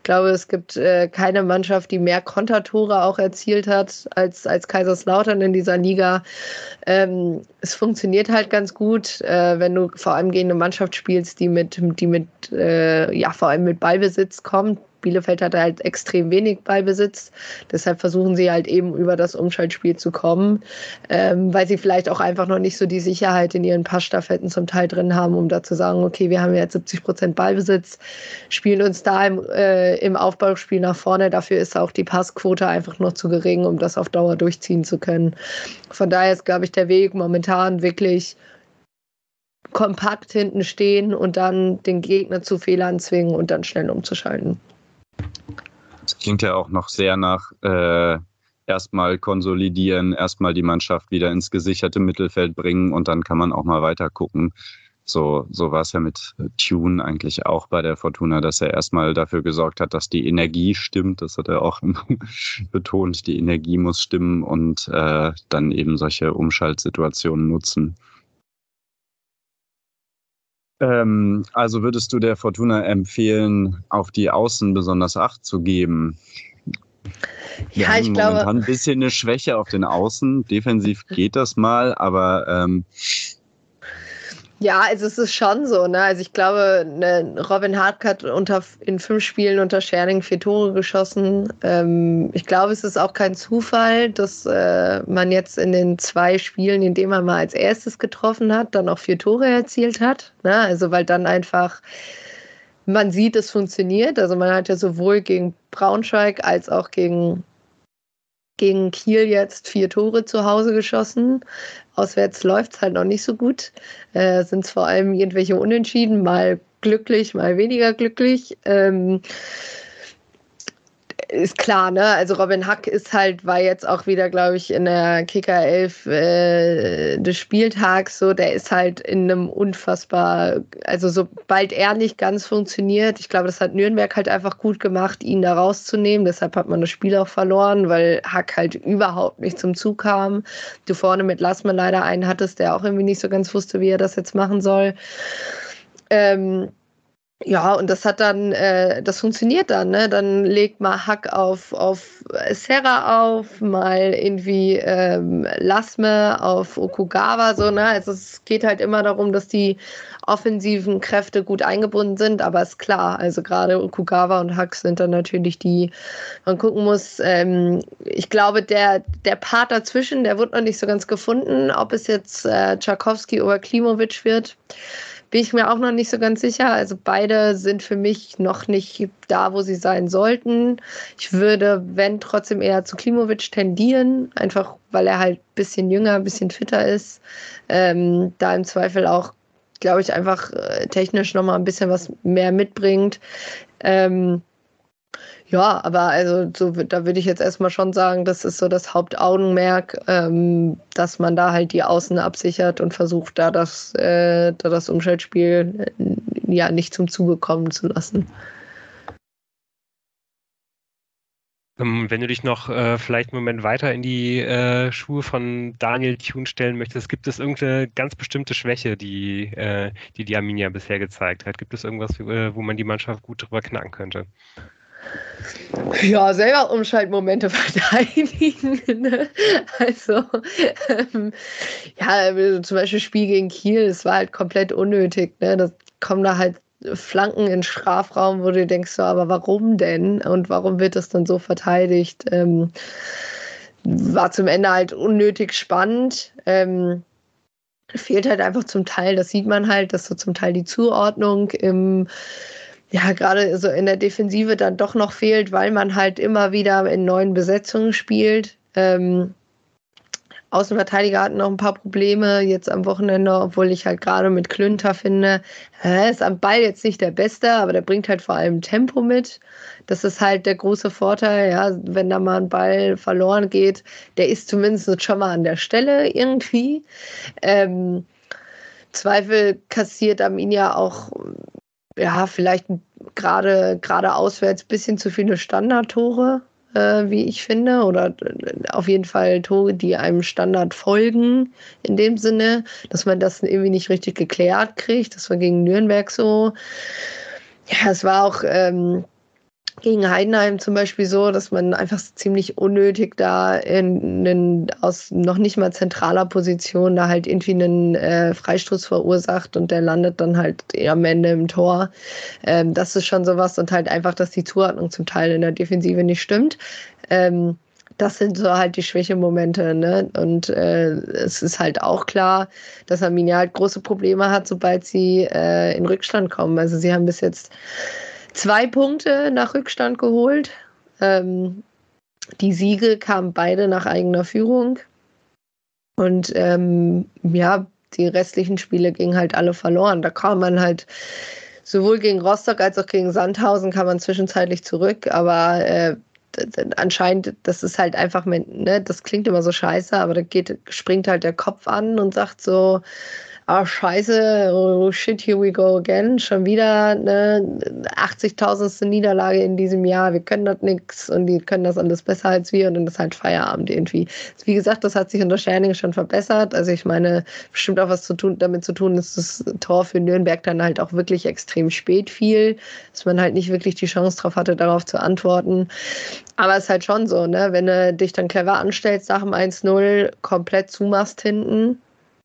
glaube, es gibt äh, keine Mannschaft, die mehr Kontertore auch erzielt hat als, als Kaiserslautern in dieser Liga. Ähm, es funktioniert halt ganz gut, äh, wenn du vor allem gegen eine Mannschaft spielst, die mit, die mit äh, ja, vor allem mit Ballbesitz kommt. Bielefeld hat halt extrem wenig Ballbesitz. Deshalb versuchen sie halt eben über das Umschaltspiel zu kommen, ähm, weil sie vielleicht auch einfach noch nicht so die Sicherheit in ihren Passstaffetten zum Teil drin haben, um da zu sagen, okay, wir haben jetzt siebzig Prozent Ballbesitz, spielen uns da im, äh, im Aufbauspiel nach vorne. Dafür ist auch die Passquote einfach noch zu gering, um das auf Dauer durchziehen zu können. Von daher ist, glaube ich, der Weg momentan wirklich kompakt hinten stehen und dann den Gegner zu Fehlern zwingen und dann schnell umzuschalten. Das klingt ja auch noch sehr nach äh, erstmal konsolidieren, erstmal die Mannschaft wieder ins gesicherte Mittelfeld bringen und dann kann man auch mal weiter gucken. So, so war es ja mit Tune eigentlich auch bei der Fortuna, dass er erstmal dafür gesorgt hat, dass die Energie stimmt. Das hat er auch betont, die Energie muss stimmen und äh, dann eben solche Umschaltsituationen nutzen. Ähm, also würdest du der Fortuna empfehlen, auf die Außen besonders Acht zu geben? Wir Ja, haben ich momentan glaube, ein bisschen eine Schwäche auf den Außen. Defensiv geht das mal, aber ähm, ja, also es ist schon so, ne? Also ich glaube, ne, Robin Hartk hat unter, in fünf Spielen unter Scherning vier Tore geschossen. Ähm, ich glaube, es ist auch kein Zufall, dass äh, man jetzt in den zwei Spielen, in denen man mal als erstes getroffen hat, dann auch vier Tore erzielt hat. Ne? Also weil dann einfach man sieht, es funktioniert. Also man hat ja sowohl gegen Braunschweig als auch gegen gegen Kiel jetzt vier Tore zu Hause geschossen. Auswärts läuft es halt noch nicht so gut. Äh, sind es vor allem irgendwelche Unentschieden, mal glücklich, mal weniger glücklich. Ähm, ist klar, ne? Also Robin Hack ist halt, war jetzt auch wieder, glaube ich, in der Kicker elf äh, des Spieltags so, der ist halt in einem unfassbar, also sobald er nicht ganz funktioniert, ich glaube, das hat Nürnberg halt einfach gut gemacht, ihn da rauszunehmen, deshalb hat man das Spiel auch verloren, weil Hack halt überhaupt nicht zum Zug kam. Du vorne mit Lassmann leider einen hattest, der auch irgendwie nicht so ganz wusste, wie er das jetzt machen soll. Ähm, Ja, und das hat dann, äh, das funktioniert dann, ne? Dann legt mal Hack auf, auf Serra auf, mal irgendwie ähm, Lasme auf Okugawa, so, ne? Also es geht halt immer darum, dass die offensiven Kräfte gut eingebunden sind, aber ist klar, also gerade Okugawa und Hack sind dann natürlich die, man gucken muss, ähm, ich glaube, der, der Part dazwischen, der wird noch nicht so ganz gefunden, ob es jetzt äh, Tchaikovsky oder Klimovic wird. Bin ich mir auch noch nicht so ganz sicher. Also beide sind für mich noch nicht da, wo sie sein sollten. Ich würde, wenn, trotzdem eher zu Klimovic tendieren, einfach weil er halt ein bisschen jünger, ein bisschen fitter ist. Ähm, da im Zweifel auch, glaube ich, einfach äh, technisch nochmal ein bisschen was mehr mitbringt. Ähm, Ja, aber also so, da würde ich jetzt erstmal schon sagen, das ist so das Hauptaugenmerk, ähm, dass man da halt die Außen absichert und versucht, da das, äh, da das Umschaltspiel äh, ja nicht zum Zuge kommen zu lassen. Ähm, Wenn du dich noch äh, vielleicht einen Moment weiter in die äh, Schuhe von Daniel Thune stellen möchtest, gibt es irgendeine ganz bestimmte Schwäche, die äh, die, die Arminia bisher gezeigt hat? Gibt es irgendwas, äh, wo man die Mannschaft gut drüber knacken könnte? Ja, selber Umschaltmomente verteidigen. Ne? Also, ähm, ja, also zum Beispiel Spiel gegen Kiel, das war halt komplett unnötig. Ne? Da kommen da halt Flanken in den Strafraum, wo du denkst, so, aber warum denn? Und warum wird das dann so verteidigt? Ähm, war zum Ende halt unnötig spannend. Ähm, fehlt halt einfach zum Teil, das sieht man halt, dass so zum Teil die Zuordnung im ja, gerade so in der Defensive dann doch noch fehlt, weil man halt immer wieder in neuen Besetzungen spielt. Ähm, Außenverteidiger hatten noch ein paar Probleme jetzt am Wochenende, obwohl ich halt gerade mit Klünter finde, er ist am Ball jetzt nicht der Beste, aber der bringt halt vor allem Tempo mit. Das ist halt der große Vorteil, ja, wenn da mal ein Ball verloren geht, der ist zumindest schon mal an der Stelle irgendwie. Ähm, Zweifel kassiert Arminia auch ja, vielleicht gerade gerade auswärts ein bisschen zu viele Standardtore, äh, wie ich finde. Oder äh, auf jeden Fall Tore, die einem Standard folgen, in dem Sinne, dass man das irgendwie nicht richtig geklärt kriegt. Das war gegen Nürnberg so. Ja, es war auch ähm, gegen Heidenheim zum Beispiel so, dass man einfach ziemlich unnötig da in, in, aus noch nicht mal zentraler Position da halt irgendwie einen äh, Freistoß verursacht und der landet dann halt am Ende im Tor. Ähm, das ist schon sowas und halt einfach, dass die Zuordnung zum Teil in der Defensive nicht stimmt. Ähm, das sind so halt die Schwächemomente, ne? Und äh, es ist halt auch klar, dass Arminia halt große Probleme hat, sobald sie äh, in Rückstand kommen. Also sie haben bis jetzt zwei Punkte nach Rückstand geholt. Ähm, die Siege kamen beide nach eigener Führung. Und ähm, ja, die restlichen Spiele gingen halt alle verloren. Da kam man halt sowohl gegen Rostock als auch gegen Sandhausen kam man zwischenzeitlich zurück. Aber äh, anscheinend, das ist halt einfach, ne, das klingt immer so scheiße, aber da geht, springt halt der Kopf an und sagt so, ah, scheiße, oh shit, here we go again. Schon wieder eine achtzigtausendste Niederlage in diesem Jahr. Wir können das nix und die können das alles besser als wir und dann ist halt Feierabend irgendwie. Wie gesagt, das hat sich unter Scherning schon verbessert. Also ich meine, bestimmt auch was zu tun, damit zu tun, dass das Tor für Nürnberg dann halt auch wirklich extrem spät fiel, dass man halt nicht wirklich die Chance drauf hatte, darauf zu antworten. Aber es ist halt schon so, ne, wenn du dich dann clever anstellst nach dem eins null, komplett zumachst hinten,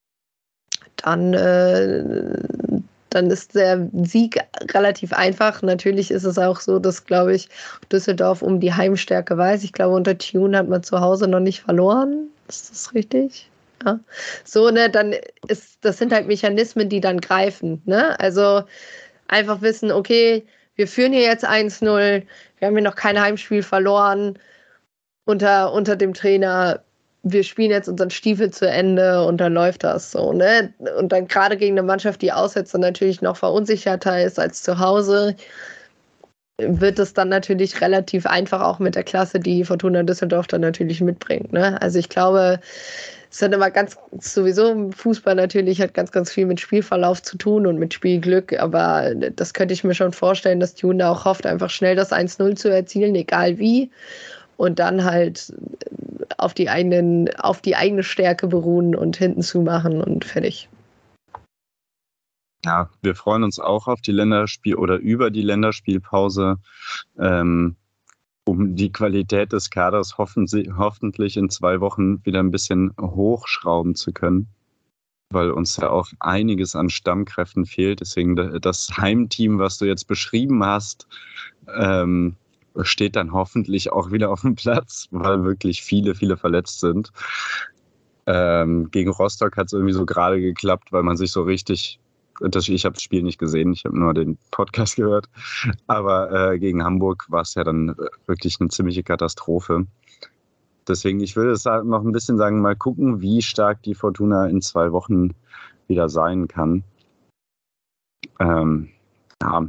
dann, äh, dann ist der Sieg relativ einfach. Natürlich ist es auch so, dass, glaube ich, Düsseldorf um die Heimstärke weiß. Ich glaube, unter Tune hat man zu Hause noch nicht verloren. Ist das richtig? Ja. So, ne, dann ist, das sind halt Mechanismen, die dann greifen, ne? Also einfach wissen, okay, wir führen hier jetzt eins null, wir haben hier noch kein Heimspiel verloren unter, unter dem Trainer. Wir spielen jetzt unseren Stiefel zu Ende und dann läuft das so, ne? Und dann gerade gegen eine Mannschaft, die auswärts dann natürlich noch verunsicherter ist als zu Hause, wird es dann natürlich relativ einfach auch mit der Klasse, die Fortuna Düsseldorf dann natürlich mitbringt, ne? Also ich glaube, es hat immer ganz, sowieso im Fußball natürlich hat ganz, ganz viel mit Spielverlauf zu tun und mit Spielglück, aber das könnte ich mir schon vorstellen, dass Tune da auch hofft, einfach schnell das eins null zu erzielen, egal wie. Und dann halt auf die eigenen, auf die eigene Stärke beruhen und hinten zumachen und fertig. Ja, wir freuen uns auch auf die Länderspiel- oder über die Länderspielpause, ähm, um die Qualität des Kaders hoffen, hoffentlich in zwei Wochen wieder ein bisschen hochschrauben zu können, weil uns ja auch einiges an Stammkräften fehlt. Deswegen das Heimteam, was du jetzt beschrieben hast, ähm, steht dann hoffentlich auch wieder auf dem Platz, weil wirklich viele, viele verletzt sind. Ähm, gegen Rostock hat es irgendwie so gerade geklappt, weil man sich so richtig, das, ich habe das Spiel nicht gesehen, ich habe nur den Podcast gehört, aber äh, gegen Hamburg war es ja dann wirklich eine ziemliche Katastrophe. Deswegen, ich würde es noch ein bisschen sagen, mal gucken, wie stark die Fortuna in zwei Wochen wieder sein kann. Ähm, ja,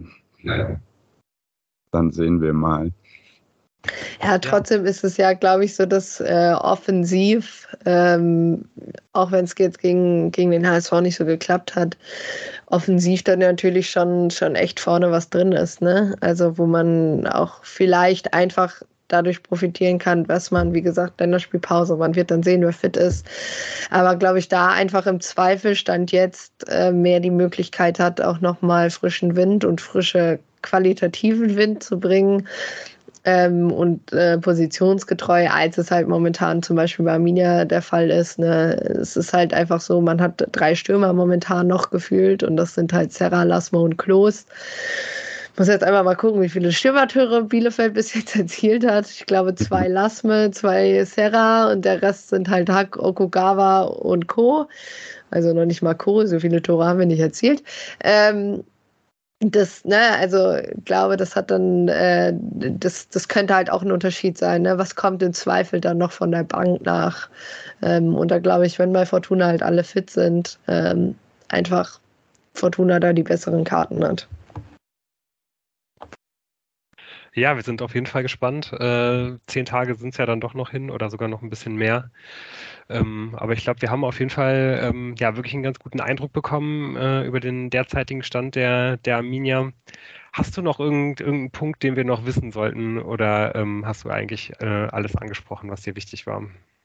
dann sehen wir mal. Ja, trotzdem ist es ja, glaube ich, so, dass äh, offensiv, ähm, auch wenn es jetzt gegen, gegen den H S V nicht so geklappt hat, offensiv dann natürlich schon, schon echt vorne was drin ist, ne? Also wo man auch vielleicht einfach dadurch profitieren kann, dass man, wie gesagt, Länderspielpause, man wird dann sehen, wer fit ist. Aber glaube ich, da einfach im Zweifel Stand jetzt äh, mehr die Möglichkeit hat, auch nochmal frischen Wind und frische qualitativen Wind zu bringen. Ähm, und äh, positionsgetreu, als es halt momentan zum Beispiel bei Arminia der Fall ist. Ne? Es ist halt einfach so, man hat drei Stürmer momentan noch gefühlt und das sind halt Serra, Lassmo und Klos. Ich muss jetzt einfach mal gucken, wie viele Stürmertore Bielefeld bis jetzt erzielt hat. Ich glaube zwei Lassme, zwei Serra und der Rest sind halt Hack, Okugawa und Co. Also noch nicht mal Co, so viele Tore haben wir nicht erzielt. Ähm, Das, ne, also ich glaube, das hat dann, äh, das, das könnte halt auch ein Unterschied sein, ne? Was kommt im Zweifel dann noch von der Bank nach? Ähm, und da glaube ich, wenn bei Fortuna halt alle fit sind, ähm, einfach Fortuna da die besseren Karten hat. Ja, wir sind auf jeden Fall gespannt. Äh, zehn Tage sind es ja dann doch noch hin oder sogar noch ein bisschen mehr. Ähm, aber ich glaube, wir haben auf jeden Fall ähm, ja wirklich einen ganz guten Eindruck bekommen äh, über den derzeitigen Stand der, der Arminia. Hast du noch irgend, irgendeinen Punkt, den wir noch wissen sollten oder ähm, hast du eigentlich äh, alles angesprochen, was dir wichtig war?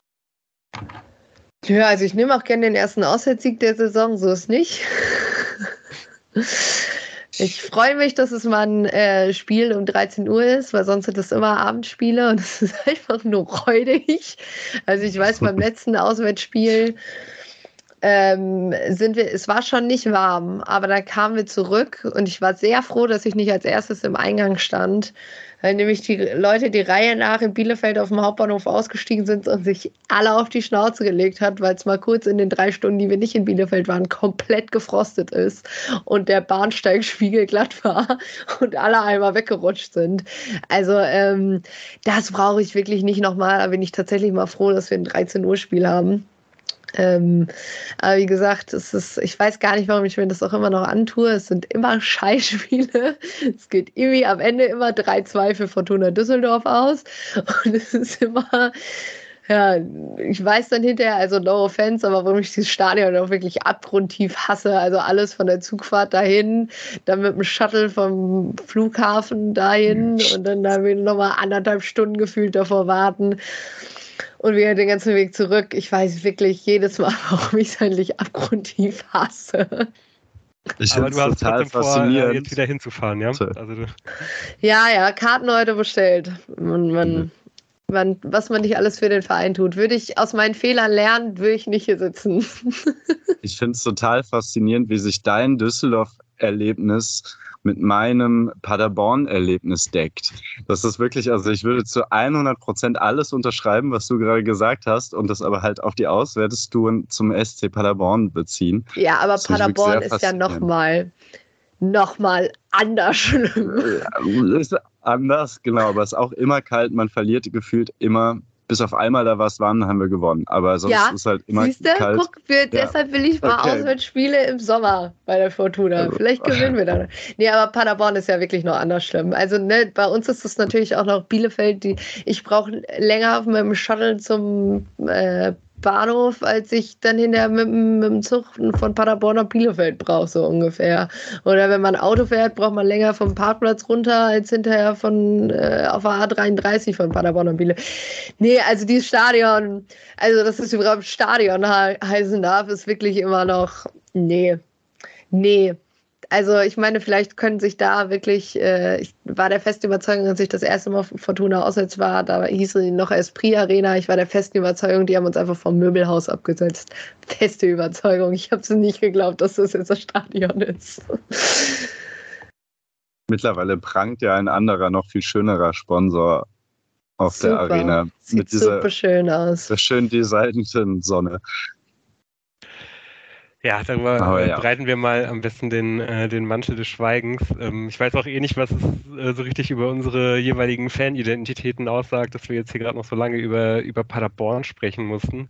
Ja, also ich nehme auch gerne den ersten Auswärtssieg der Saison, so ist nicht. Ich freue mich, dass es mal ein äh, Spiel um dreizehn Uhr ist, weil sonst sind es immer Abendspiele und es ist einfach nur räudig. Also ich weiß, beim letzten Auswärtsspiel ähm, sind wir, es war schon nicht warm, aber da kamen wir zurück und ich war sehr froh, dass ich nicht als erstes im Eingang stand, weil nämlich die Leute die Reihe nach in Bielefeld auf dem Hauptbahnhof ausgestiegen sind und sich alle auf die Schnauze gelegt hat, weil es mal kurz in den drei Stunden, die wir nicht in Bielefeld waren, komplett gefrostet ist und der Bahnsteig spiegelglatt war und alle einmal weggerutscht sind. Also ähm, das brauche ich wirklich nicht nochmal. Da bin ich tatsächlich mal froh, dass wir ein dreizehn Uhr Spiel haben. Ähm, aber wie gesagt, es ist, ich weiß gar nicht, warum ich mir das auch immer noch antue. Es sind immer Scheißspiele. Es geht irgendwie am Ende immer drei zwei für Fortuna Düsseldorf aus. Und es ist immer, ja, ich weiß dann hinterher, also no offense, aber warum ich dieses Stadion auch wirklich abgrundtief hasse. Also alles von der Zugfahrt dahin, dann mit dem Shuttle vom Flughafen dahin und dann da wieder nochmal anderthalb Stunden gefühlt davor warten. Und wieder den ganzen Weg zurück. Ich weiß wirklich jedes Mal, warum ich es eigentlich abgrundtief hasse. Ich Aber finde du es hast total trotzdem vor, faszinierend. jetzt wieder hinzufahren, ja? Also, du- Ja, ja, Karten heute bestellt. Man, man, Mhm. man, was man nicht alles für den Verein tut. Würde ich aus meinen Fehlern lernen, würde ich nicht hier sitzen. Ich finde es total faszinierend, wie sich dein Düsseldorf-Erlebnis mit meinem Paderborn-Erlebnis deckt. Das ist wirklich, also ich würde zu hundert Prozent alles unterschreiben, was du gerade gesagt hast und das aber halt auf die Auswärtstouren zum S C Paderborn beziehen. Ja, aber Das finde ich wirklich Paderborn sehr ist ja faszinierend. nochmal noch mal anders schlimm. Ja, ist anders, genau, aber es ist auch immer kalt, man verliert gefühlt immer, bis auf einmal da was waren, haben wir gewonnen, aber sonst Ja, ist halt immer siehst du? kalt. Guck, wir, deshalb will ich mal Okay. Auswärtsspiele im Sommer bei der Fortuna. Vielleicht gewinnen wir dann. Nee, aber Paderborn ist ja wirklich noch anders schlimm. Also ne, bei uns ist es natürlich auch noch Bielefeld. Die, ich brauche länger mit dem Shuttle zum äh, Bahnhof, als ich dann hinterher mit, dem- mit dem Zug von Paderborn nach Bielefeld brauche, so ungefähr. Oder wenn man Auto fährt, braucht man länger vom Parkplatz runter, als hinterher von äh, auf der A dreiunddreißig von Paderborn nach Bielefeld. Nee, also dieses Stadion, also dass es überhaupt Stadion he heißen darf, ist wirklich immer noch, nee, nee. Also ich meine, vielleicht können sich da wirklich, äh, ich war der festen Überzeugung, als ich das erste Mal auf Fortuna auswärts war, da hieß sie noch Esprit Arena, ich war der festen Überzeugung, die haben uns einfach vom Möbelhaus abgesetzt. Feste Überzeugung, ich habe es nicht geglaubt, dass das jetzt das Stadion ist. Mittlerweile prangt ja ein anderer, noch viel schönerer Sponsor auf der Super. Arena Sieht mit dieser super schön aus. der schön designten Sonne. Ja, darüber Aber äh, ja. breiten wir mal am besten den, äh, den Mantel des Schweigens. Ähm, ich weiß auch eh nicht, was es äh, so richtig über unsere jeweiligen Fanidentitäten aussagt, dass wir jetzt hier gerade noch so lange über, über Paderborn sprechen mussten.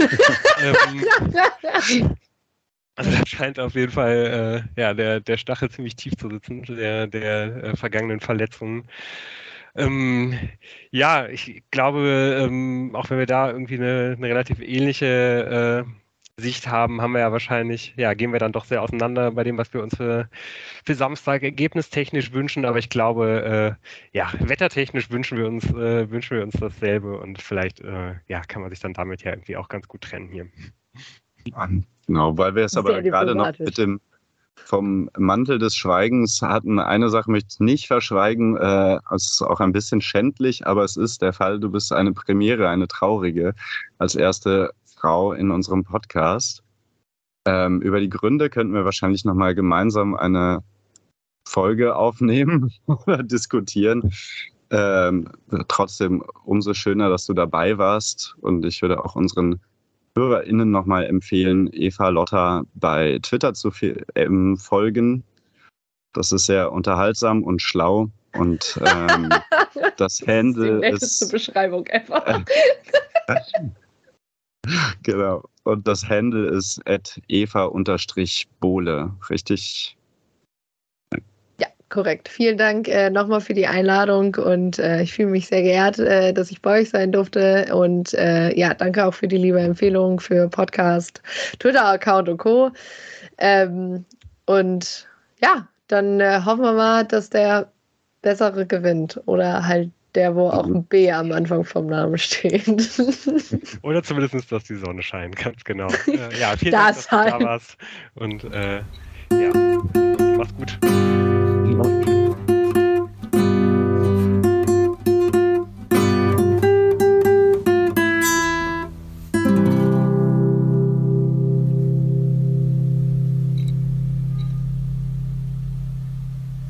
ähm, also da scheint auf jeden Fall äh, ja, der, der Stachel ziemlich tief zu sitzen, der, der äh, vergangenen Verletzungen. Ähm, ja, ich glaube, ähm, auch wenn wir da irgendwie eine, eine relativ ähnliche äh, Sicht haben, haben wir ja wahrscheinlich, ja, gehen wir dann doch sehr auseinander bei dem, was wir uns für, für Samstag ergebnistechnisch wünschen, aber ich glaube, äh, ja, wettertechnisch wünschen wir uns, äh, wünschen wir uns dasselbe und vielleicht, äh, ja, kann man sich dann damit ja irgendwie auch ganz gut trennen hier. Genau, weil wir es aber Sehr gerade noch diplomatisch. mit dem vom Mantel des Schweigens hatten. Eine Sache möchte ich nicht verschweigen, äh, es ist auch ein bisschen schändlich, aber es ist der Fall, du bist eine Premiere, eine traurige, als erste Frau in unserem Podcast. Ähm, über die Gründe könnten wir wahrscheinlich nochmal gemeinsam eine Folge aufnehmen oder diskutieren. Ähm, trotzdem umso schöner, dass du dabei warst und ich würde auch unseren HörerInnen nochmal empfehlen, Eva Lotta bei Twitter zu ähm, folgen. Das ist sehr unterhaltsam und schlau und ähm, das Das Handle ist die netteste ist Beschreibung ever. genau und das Handle ist at eva-bohle, richtig? Ja, korrekt. Vielen Dank äh, nochmal für die Einladung und äh, ich fühle mich sehr geehrt, äh, dass ich bei euch sein durfte und äh, ja, danke auch für die liebe Empfehlung für Podcast, Twitter-Account und Co. Ähm, und ja, dann äh, hoffen wir mal, dass der Bessere gewinnt oder halt der, wo auch ein B am Anfang vom Namen steht. Oder zumindest, dass die Sonne scheint, ganz genau. Äh, ja, vielen Das Dank, dass du da halt. warst und äh, ja, Macht's gut.